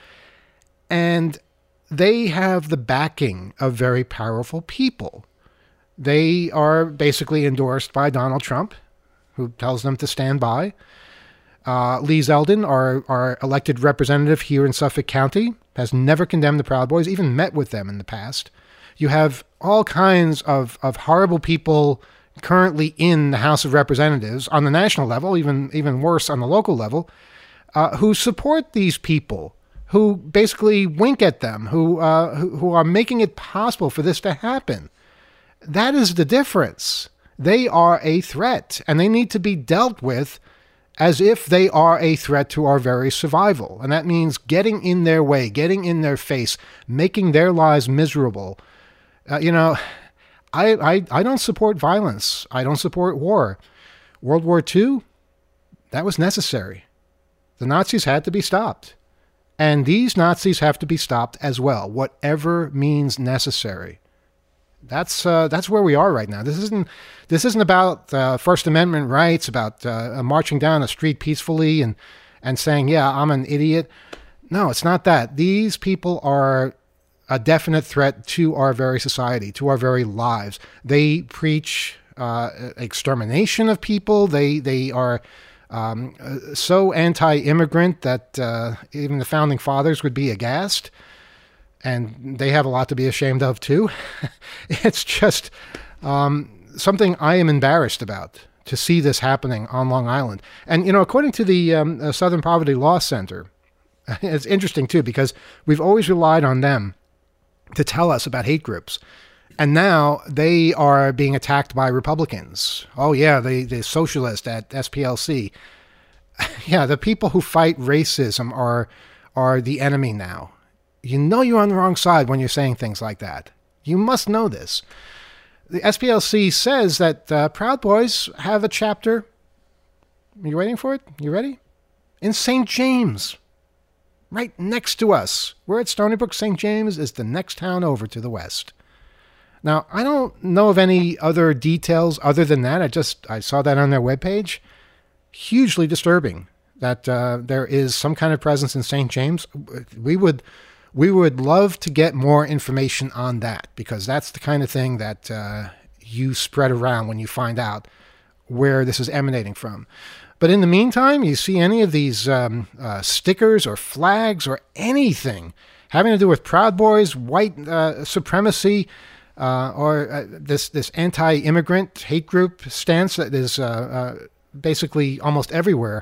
and they have the backing of very powerful people. They are basically endorsed by Donald Trump, who tells them to stand by. Uh, Lee Zeldin, our, our elected representative here in Suffolk County, has never condemned the Proud Boys, even met with them in the past. You have all kinds of, of horrible people currently in the House of Representatives on the national level, even, even worse on the local level, uh, who support these people, who basically wink at them, who, uh, who, who are making it possible for this to happen. That is the difference. They are a threat, and they need to be dealt with as if they are a threat to our very survival. And that means getting in their way, getting in their face, making their lives miserable. Uh, you know, I, I, I don't support violence. I don't support war. World War Two, that was necessary. The Nazis had to be stopped. And these Nazis have to be stopped as well, whatever means necessary. That's uh, that's where we are right now. This isn't this isn't about uh, First Amendment rights, about uh, marching down a street peacefully and and saying, yeah, I'm an idiot. No, it's not that. These people are a definite threat to our very society, to our very lives. They preach uh, extermination of people. They they are um, so anti-immigrant that uh, even the founding fathers would be aghast. And they have a lot to be ashamed of, too. It's just um, something I am embarrassed about, to see this happening on Long Island. And, you know, according to the um, uh, Southern Poverty Law Center, it's interesting, too, because we've always relied on them to tell us about hate groups. And now they are being attacked by Republicans. Oh, yeah, the, the socialist at S P L C. Yeah, the people who fight racism are are the enemy now. You know you're on the wrong side when you're saying things like that. You must know this. The S P L C says that uh, Proud Boys have a chapter. Are you waiting for it? You ready? In Saint James. Right next to us. We're at Stony Brook. Saint James is the next town over to the west. Now, I don't know of any other details other than that. I just I saw that on their webpage. Hugely disturbing that uh, there is some kind of presence in Saint James. We would... We would love to get more information on that, because that's the kind of thing that uh, you spread around when you find out where this is emanating from. But in the meantime, you see any of these um, uh, stickers or flags or anything having to do with Proud Boys, white uh, supremacy, uh, or uh, this, this anti-immigrant hate group stance that is uh, uh, basically almost everywhere,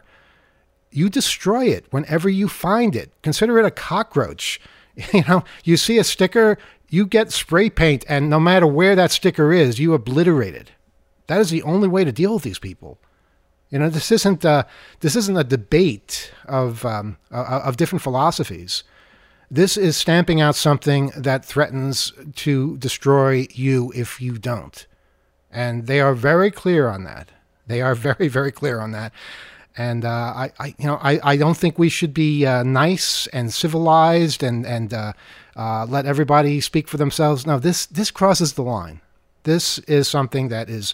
you destroy it whenever you find it. Consider it a cockroach. You know, you see a sticker, you get spray paint, and no matter where that sticker is, you obliterate it. That is the only way to deal with these people. You know, this isn't uh, this isn't a debate of um, uh, of different philosophies. This is stamping out something that threatens to destroy you if you don't. And they are very clear on that. They are very, very clear on that. And uh, I, I, you know, I, I don't think we should be uh, nice and civilized and and uh, uh, let everybody speak for themselves. No, this this crosses the line. This is something that is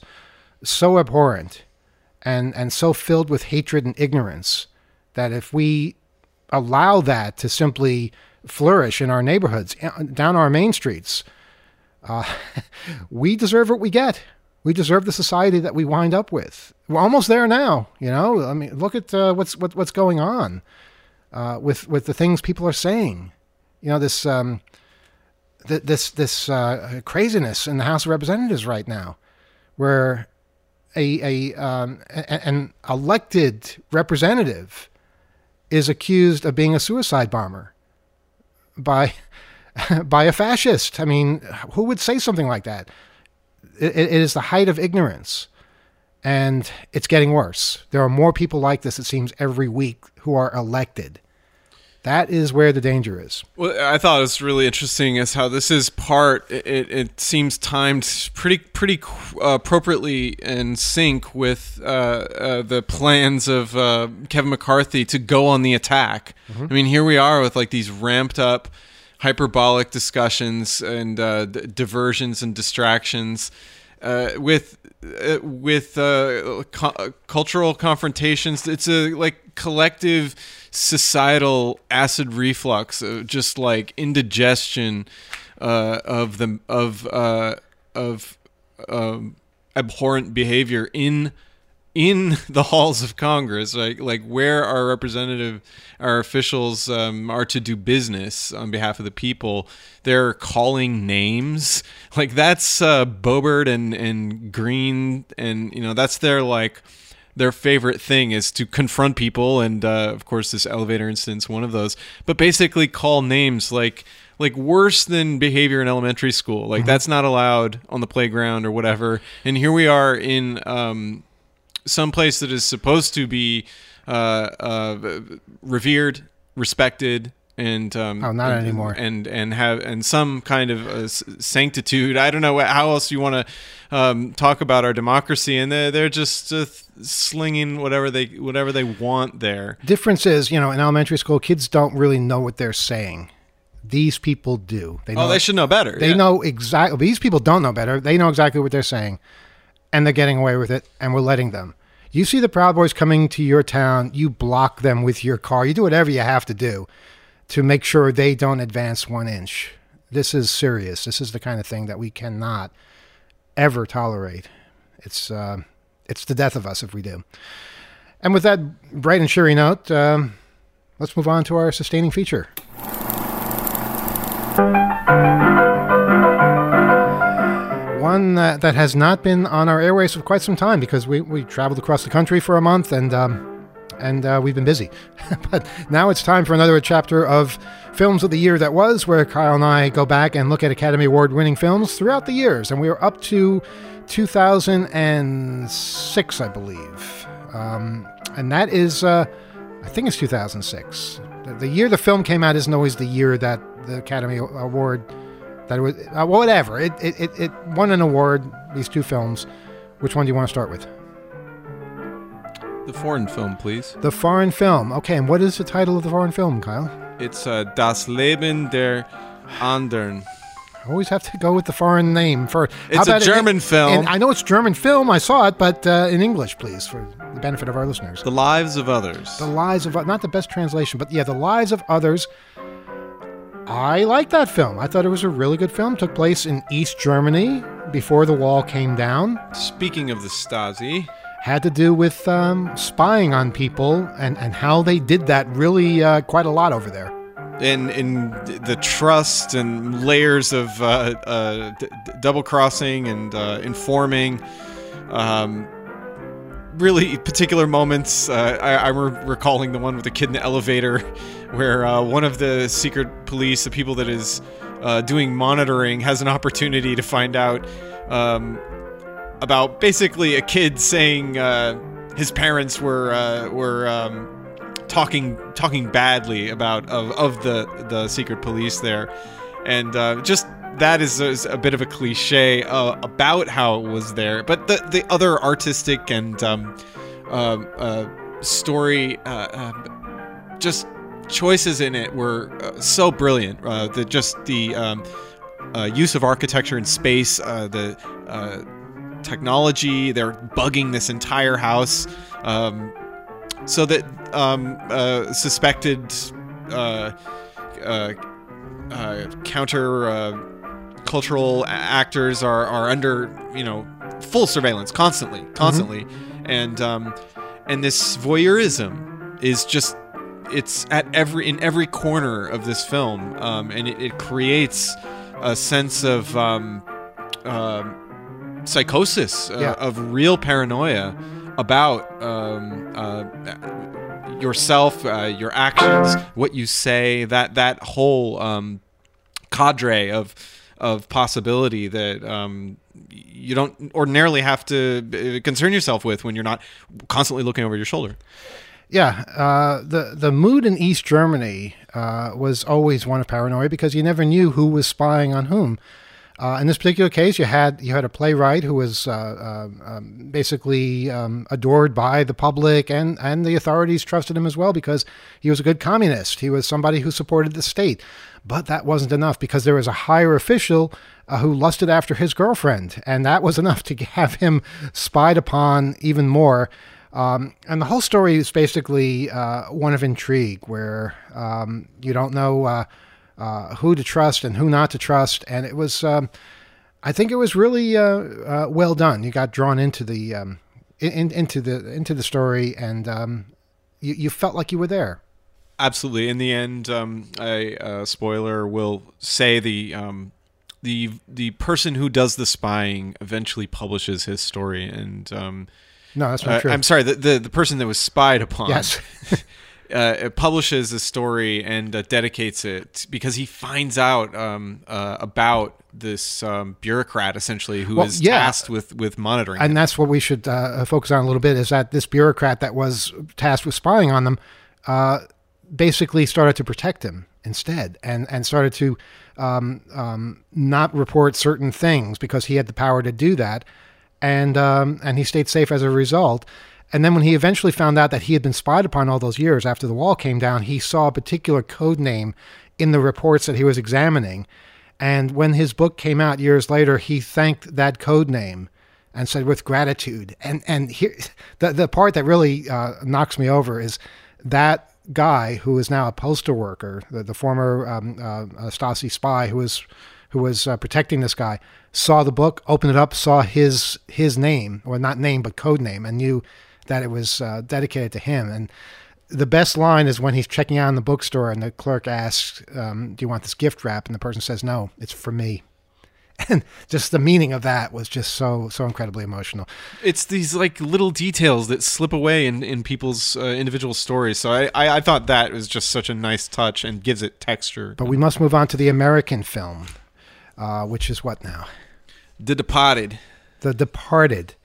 so abhorrent and and so filled with hatred and ignorance that if we allow that to simply flourish in our neighborhoods, down our main streets, uh, we deserve what we get. We deserve the society that we wind up with. We're almost there now, you know. I mean, look at uh, what's what, what's going on uh, with with the things people are saying. You know, this um, th- this this uh, craziness in the House of Representatives right now, where a a um, a, an elected representative is accused of being a suicide bomber by by a fascist. I mean, who would say something like that? It, it is the height of ignorance, and it's getting worse. There are more people like this, it seems, every week who are elected. That is where the danger is. Well, I thought it was really interesting is how this is part, it, it seems timed pretty pretty uh, appropriately in sync with uh, uh, the plans of uh, Kevin McCarthy to go on the attack. Mm-hmm. I mean, here we are with like these ramped up hyperbolic discussions and uh, d- diversions and distractions uh, with uh, with uh, co- cultural confrontations. It's a like collective societal acid reflux, uh, just like indigestion uh, of the of uh, of um, abhorrent behavior in in the halls of Congress, like like where our representative, our officials um, are to do business on behalf of the people. They're calling names, like that's uh, Boebert and and Green, and you know that's their like. Their favorite thing is to confront people, and uh, of course, this elevator incident's one of those. But basically, call names like like worse than behavior in elementary school. Like mm-hmm. that's not allowed on the playground or whatever. And here we are in um, some place that is supposed to be uh, uh, revered, respected, and um, oh, not and, anymore, and and have and some kind of uh, sanctitude. I don't know how else you want to um, talk about our democracy, and they're they're just uh, slinging whatever they whatever they want there. Difference is, you know, in elementary school, kids don't really know what they're saying. These people do. They know, oh, they should know better. They yeah. know exactly. These people don't know better. They know exactly what they're saying, and they're getting away with it, and we're letting them. You see the Proud Boys coming to your town, you block them with your car. You do whatever you have to do to make sure they don't advance one inch. This is serious. This is the kind of thing that we cannot ever tolerate. It's uh, it's the death of us if we do. And with that bright and cheery note, um, let's move on to our sustaining feature. One that, that has not been on our airways for quite some time because we, we traveled across the country for a month and um, and uh, we've been busy. But now it's time for another chapter of Films of the Year That Was, where Kyle and I go back and look at Academy Award-winning films throughout the years. And we are up to two thousand six, I believe. Um, and that is, uh, I think it's two thousand six. The, the year the film came out isn't always the year that the Academy Award, that it was, uh, whatever. It, it, it, it won an award, these two films. Which one do you want to start with? The foreign film, please. The foreign film. Okay, and what is the title of the foreign film, Kyle? It's uh, Das Leben der Anderen. I always have to go with the foreign name first. It's a German in, film. In, I know it's German film. I saw it, but uh, in English, please, for the benefit of our listeners. The Lives of Others. The Lives of... Not the best translation, but yeah, The Lives of Others. I like that film. I thought it was a really good film. It took place in East Germany before the wall came down. Speaking of the Stasi... Had to do with um, spying on people and, and how they did that really uh, quite a lot over there. And in the trust and layers of uh, uh, d- double crossing and uh, informing, um, really particular moments. Uh, I, I'm re- recalling the one with the kid in the elevator, where uh, one of the secret police, the people that is uh, doing monitoring, has an opportunity to find out. Um, about basically a kid saying uh, his parents were uh, were um, talking talking badly about of, of the the secret police there, and uh, just that is, is a bit of a cliche uh, about how it was there. But the the other artistic and um, uh, uh, story uh, uh, just choices in it were uh, so brilliant. Uh, the just the um, uh, use of architecture in space, uh, the uh, technology. They're bugging this entire house um, so that um, uh, suspected uh, uh, uh, counter uh, cultural actors are, are under, you know, full surveillance constantly, constantly, mm-hmm. and um, and this voyeurism is just it's at every in every corner of this film, um, and it, it creates a sense of um, uh, psychosis, uh, yeah. of real paranoia about um, uh, yourself, uh, your actions, what you say, that that whole um, cadre of of possibility that um, you don't ordinarily have to concern yourself with when you're not constantly looking over your shoulder. Yeah, uh, the the mood in East Germany uh, was always one of paranoia because you never knew who was spying on whom. Uh, in this particular case, you had you had a playwright who was uh, uh, um, basically um, adored by the public, and, and the authorities trusted him as well because he was a good communist. He was somebody who supported the state. But that wasn't enough because there was a higher official uh, who lusted after his girlfriend, and that was enough to have him spied upon even more. Um, and the whole story is basically uh, one of intrigue, where um, you don't know uh, uh, who to trust and who not to trust. And it was, um, I think, it was really uh, uh, well done. You got drawn into the um, in, into the into the story, and um, you, you felt like you were there. Absolutely. In the end, um, a uh, spoiler will say the um, the the person who does the spying eventually publishes his story, and um, no, that's not uh, true. I'm sorry, the, the the person that was spied upon, yes, uh, publishes the story and uh, dedicates it because he finds out um, uh, about this um, bureaucrat essentially who well, is yeah. tasked with with monitoring, and it. that's what we should uh, focus on a little bit. Is that this bureaucrat that was tasked with spying on them Uh, basically started to protect him instead, and, and started to um, um, not report certain things because he had the power to do that, and um, and he stayed safe as a result. And then when he eventually found out that he had been spied upon all those years after the wall came down, he saw a particular code name in the reports that he was examining, and when his book came out years later, he thanked that code name and said with gratitude. And and here, the the part that really uh, knocks me over is that guy who is now a postal worker, the, the former um, uh, Stasi spy who was who was uh, protecting this guy, saw the book, opened it up, saw his his name, or not name but code name, and knew that it was uh, dedicated to him. And the best line is when he's checking out in the bookstore and the clerk asks, um, "Do you want this gift wrap?" And the person says, "No, it's for me." And just the meaning of that was just so so incredibly emotional. It's these like little details that slip away in, in people's uh, individual stories. So I, I, I thought that was just such a nice touch and gives it texture. But we must move on to the American film, uh, which is what now? The Departed. The Departed.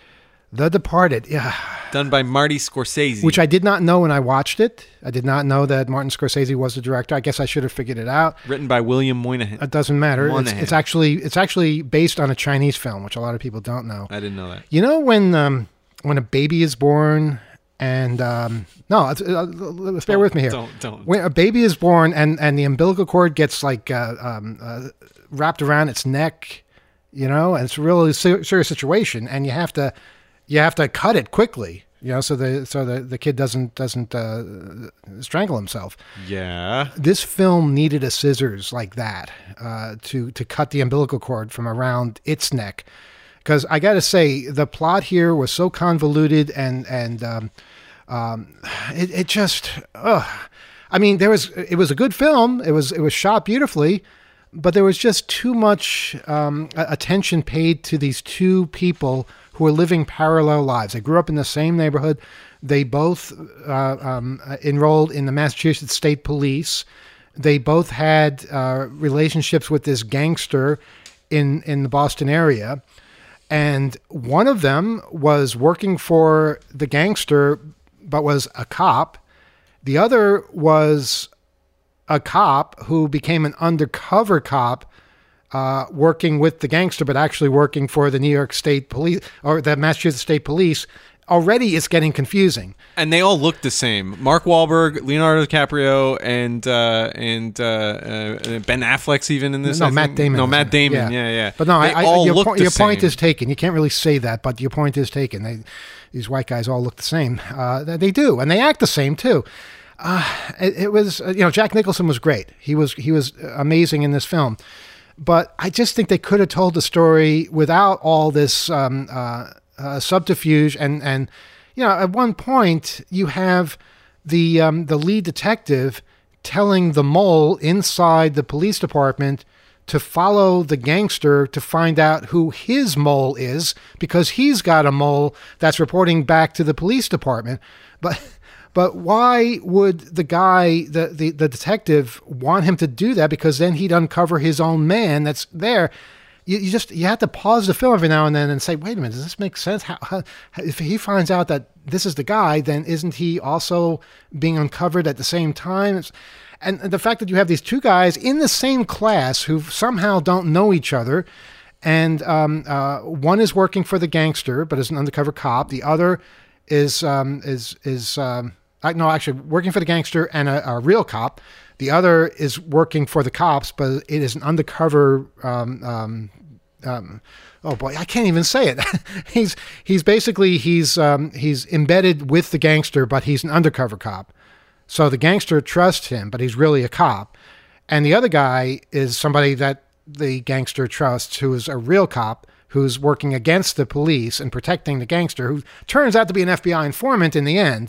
The Departed, yeah. Done by Marty Scorsese. Which I did not know when I watched it. I did not know that Martin Scorsese was the director. I guess I should have figured it out. Written by William Moynihan. It doesn't matter. It's, Moynihan. it's actually it's actually based on a Chinese film, which a lot of people don't know. I didn't know that. You know when um, when a baby is born and um, no, it's, uh, let's bear don't, with me here. Don't don't. When a baby is born and, and the umbilical cord gets like uh, um, uh, wrapped around its neck, you know, and it's a really ser- serious situation, and you have to. You have to cut it quickly, you know, so the so the, the kid doesn't doesn't uh, strangle himself. Yeah. This film needed a scissors like that uh, to to cut the umbilical cord from around its neck, because I got to say the plot here was so convoluted and and um, um, it it just ugh. I mean there was it was a good film. It was it was shot beautifully. But there was just too much um, attention paid to these two people who were living parallel lives. They grew up in the same neighborhood. They both uh, um, enrolled in the Massachusetts State Police. They both had uh, relationships with this gangster in, in the Boston area. And one of them was working for the gangster, but was a cop. The other was a cop who became an undercover cop uh, working with the gangster, but actually working for the New York State Police or the Massachusetts State Police. Already it's getting confusing. And they all look the same. Mark Wahlberg, Leonardo DiCaprio, and uh, and uh, uh, Ben Affleck's even in this. No, I Matt think. Damon. No, Matt Damon. Yeah, yeah. yeah. But no, they I, all your, look po- the your point same. is taken. You can't really say that, but your point is taken. They, these white guys all look the same. Uh, they do, and they act the same too. uh, it, it was, uh, you know, Jack Nicholson was great. He was he was amazing in this film. But I just think they could have told the story without all this um, uh, uh, subterfuge. And, and, you know, at one point you have the um, the lead detective telling the mole inside the police department to follow the gangster to find out who his mole is, because he's got a mole that's reporting back to the police department. But but why would the guy, the, the, the detective, want him to do that? Because then he'd uncover his own man that's there. You, you just you have to pause the film every now and then and say, wait a minute, does this make sense? How, how, if he finds out that this is the guy, then isn't he also being uncovered at the same time? It's, And the fact that you have these two guys in the same class who somehow don't know each other, and um, uh, one is working for the gangster but is an undercover cop. The other is um, is is um, no, actually working for the gangster and a, a real cop. The other is working for the cops, but it is an undercover. Um, um, um, oh boy, I can't even say it. he's he's basically he's um, he's embedded with the gangster, but he's an undercover cop. So the gangster trusts him, but he's really a cop. And the other guy is somebody that the gangster trusts, who is a real cop, who's working against the police and protecting the gangster, who turns out to be an F B I informant in the end.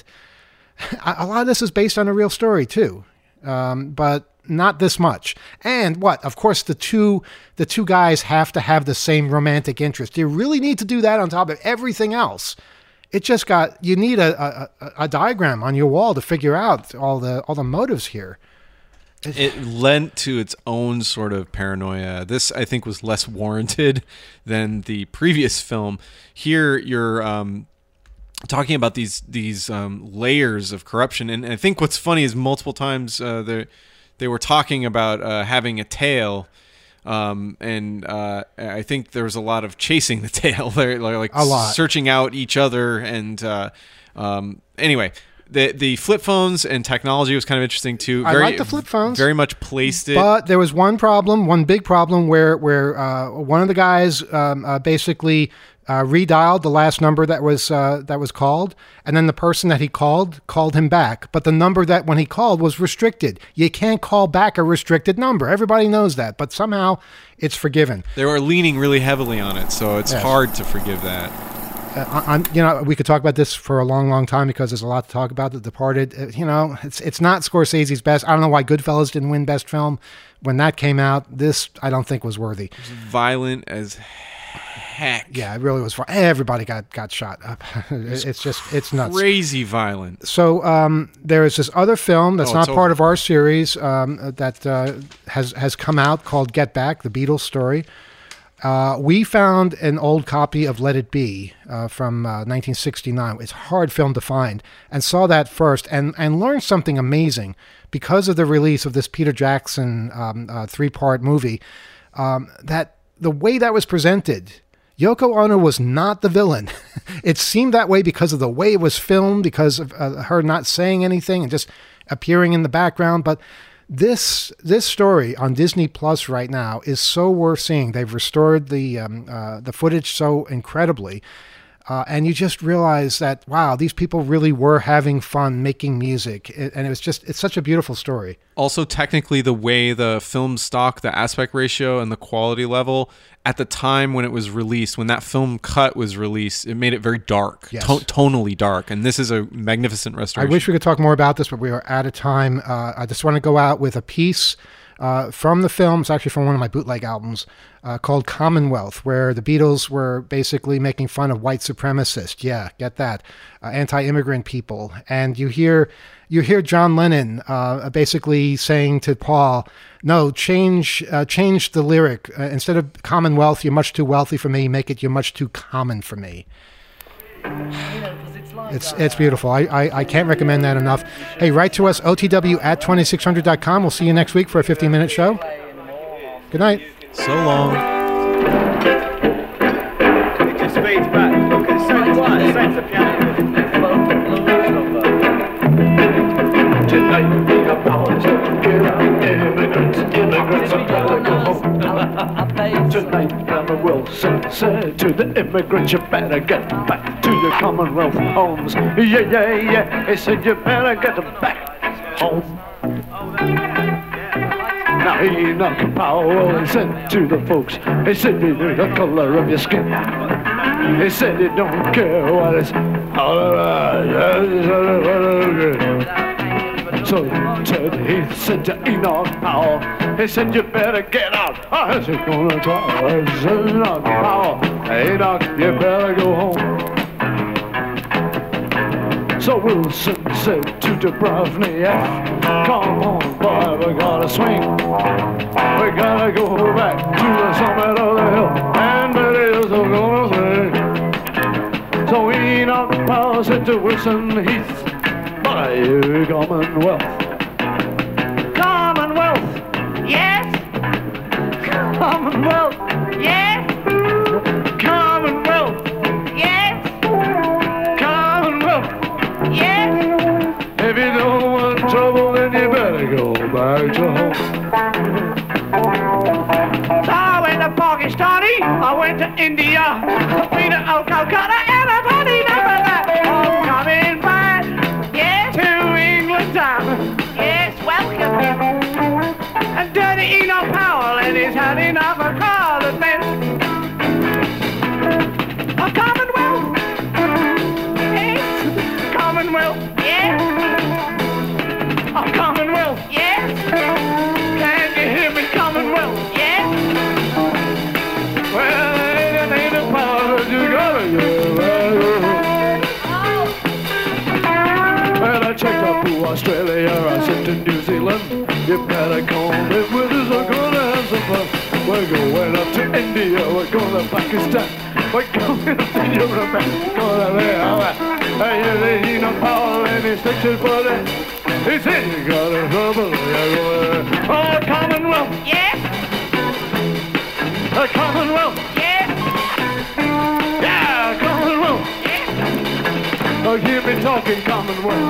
A lot of this is based on a real story, too, um, but not this much. And what? Of course, the two the two guys have to have the same romantic interest. Do you really need to do that on top of everything else? It just got, you need a, a, a diagram on your wall to figure out all the all the motives here. It, it lent to its own sort of paranoia. This, I think, was less warranted than the previous film. Here, you're um, talking about these these um, layers of corruption, and I think what's funny is multiple times uh, they they were talking about uh, having a tail. Um, and uh, I think there was a lot of chasing the tail. They're like a lot. Searching out each other. And uh, um, anyway, the the flip phones and technology was kind of interesting too. I very, like the flip phones. Very much placed it. But there was one problem, one big problem, where where uh, one of the guys um, uh, basically uh, redialed the last number that was uh, that was called, and then the person that he called called him back. But the number that when he called was restricted. You can't call back a restricted number. Everybody knows that, but somehow it's forgiven. They were leaning really heavily on it, so it's yes. hard to forgive that. Uh, I'm, you know, we could talk about this for a long, long time because there's a lot to talk about. The Departed, uh, you know, it's it's not Scorsese's best. I don't know why Goodfellas didn't win Best Film when that came out. This, I don't think, was worthy. It was violent as heck. Yeah, it really was. Fun. Everybody got got shot up. It it's just, it's nuts. Crazy violent. So um, there is this other film that's oh, not over. part of our series um, that uh, has has come out called Get Back, the Beatles story. Uh, we found an old copy of Let It Be uh, from uh, nineteen sixty-nine. It's a hard film to find, and saw that first and, and learned something amazing because of the release of this Peter Jackson um, uh, three-part movie, um, that the way that was presented, Yoko Ono was not the villain. It seemed that way because of the way it was filmed, because of uh, her not saying anything and just appearing in the background, but This this story on Disney Plus right now is so worth seeing. They've restored the um, uh, the footage so incredibly, uh, and you just realize that, wow, these people really were having fun making music, it, and it was just it's such a beautiful story. Also, technically, the way the film stock, the aspect ratio, and the quality level at the time when it was released, when that film cut was released, it made it very dark, yes. to- tonally dark. And this is a magnificent restoration. I wish we could talk more about this, but we are out of time. Uh, I just want to go out with a piece uh, from the film. It's actually from one of my bootleg albums uh, called Commonwealth, where the Beatles were basically making fun of white supremacists. Yeah, get that. Uh, anti-immigrant people. And you hear... You hear John Lennon uh, basically saying to Paul, no, change uh, change the lyric. Uh, instead of Commonwealth, you're much too wealthy for me. Make it, you're much too common for me. It's it's beautiful. I, I, I can't recommend that enough. Hey, write to us, O T W at twenty-six hundred dot com. We'll see you next week for a fifteen-minute show. Good night. So long. It just fades back. Look, it's so quiet. Same as the piano. Tonight we are bound to get immigrants, immigrants are gotta go home. Tonight Grandma Wilson said to the immigrants, you better get back to your Commonwealth homes. Yeah, yeah, yeah, he said you better get back. home. Now Enoch Powell, he said to the folks, he said, you know the color of your skin. He said he don't care what it's. So Ted, he said to Enoch Powell, he said, you better get out. I said, gonna try. I said, Enoch Powell, Enoch, you better go home. So Wilson said to Dubrovnik, come on, boy, we gotta swing. We gotta go back to the summit of the hill, and it is a gonna swing. So Enoch Powell said to Wilson Heath, by your Commonwealth. Commonwealth, yes. Commonwealth, yes. Commonwealth, yes. Commonwealth, yes. If you don't want trouble, then you better go back to home. So I went to Pakistani, I went to India, I've been to Old Calcutta, and I've had enough of that. I'm coming back, yes, to England town. Yes, welcome. And dirty Enoch Powell, and he's had enough of colored men. A Commonwealth, yes. Commonwealth, yes. A Commonwealth, yes. Can you hear me, Commonwealth, yes. Well, it ain't a power, you gotta go. Well, I checked up to Australia, I said to New Zealand, you better come live with us, we're gonna have some fun. We're going up to India, we're going to Pakistan, we're going up to Europe, we're going to there, all right. Hey, you know, Powell, and he sticks his butt in. He said, you got a trouble, you're going to... Oh, Commonwealth! Yes! A Commonwealth! Yes! Yeah, Commonwealth! Yes! Oh, hear me talking, Commonwealth.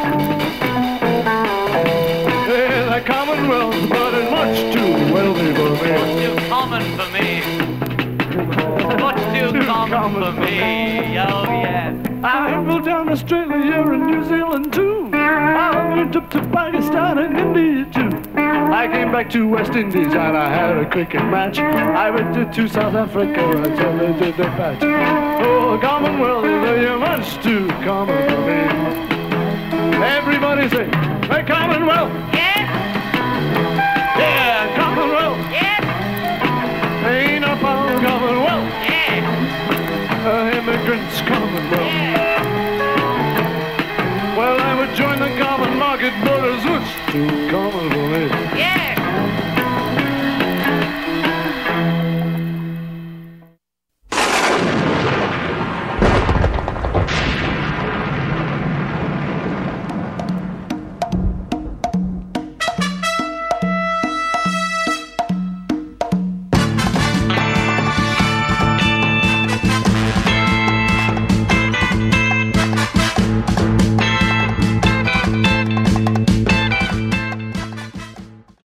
Yeah, the Commonwealth, but it's much too wealthy for me. Much too common for me. Much too, too common, common for me. Oh, yeah. I moved down Australia and New Zealand too. I went up to Pakistan and India too. I came back to West Indies and I had a cricket match. I went to, to South Africa until they did the patch. Oh, Commonwealth, you're much too common for me. Everybody say, hey, Commonwealth. Yeah.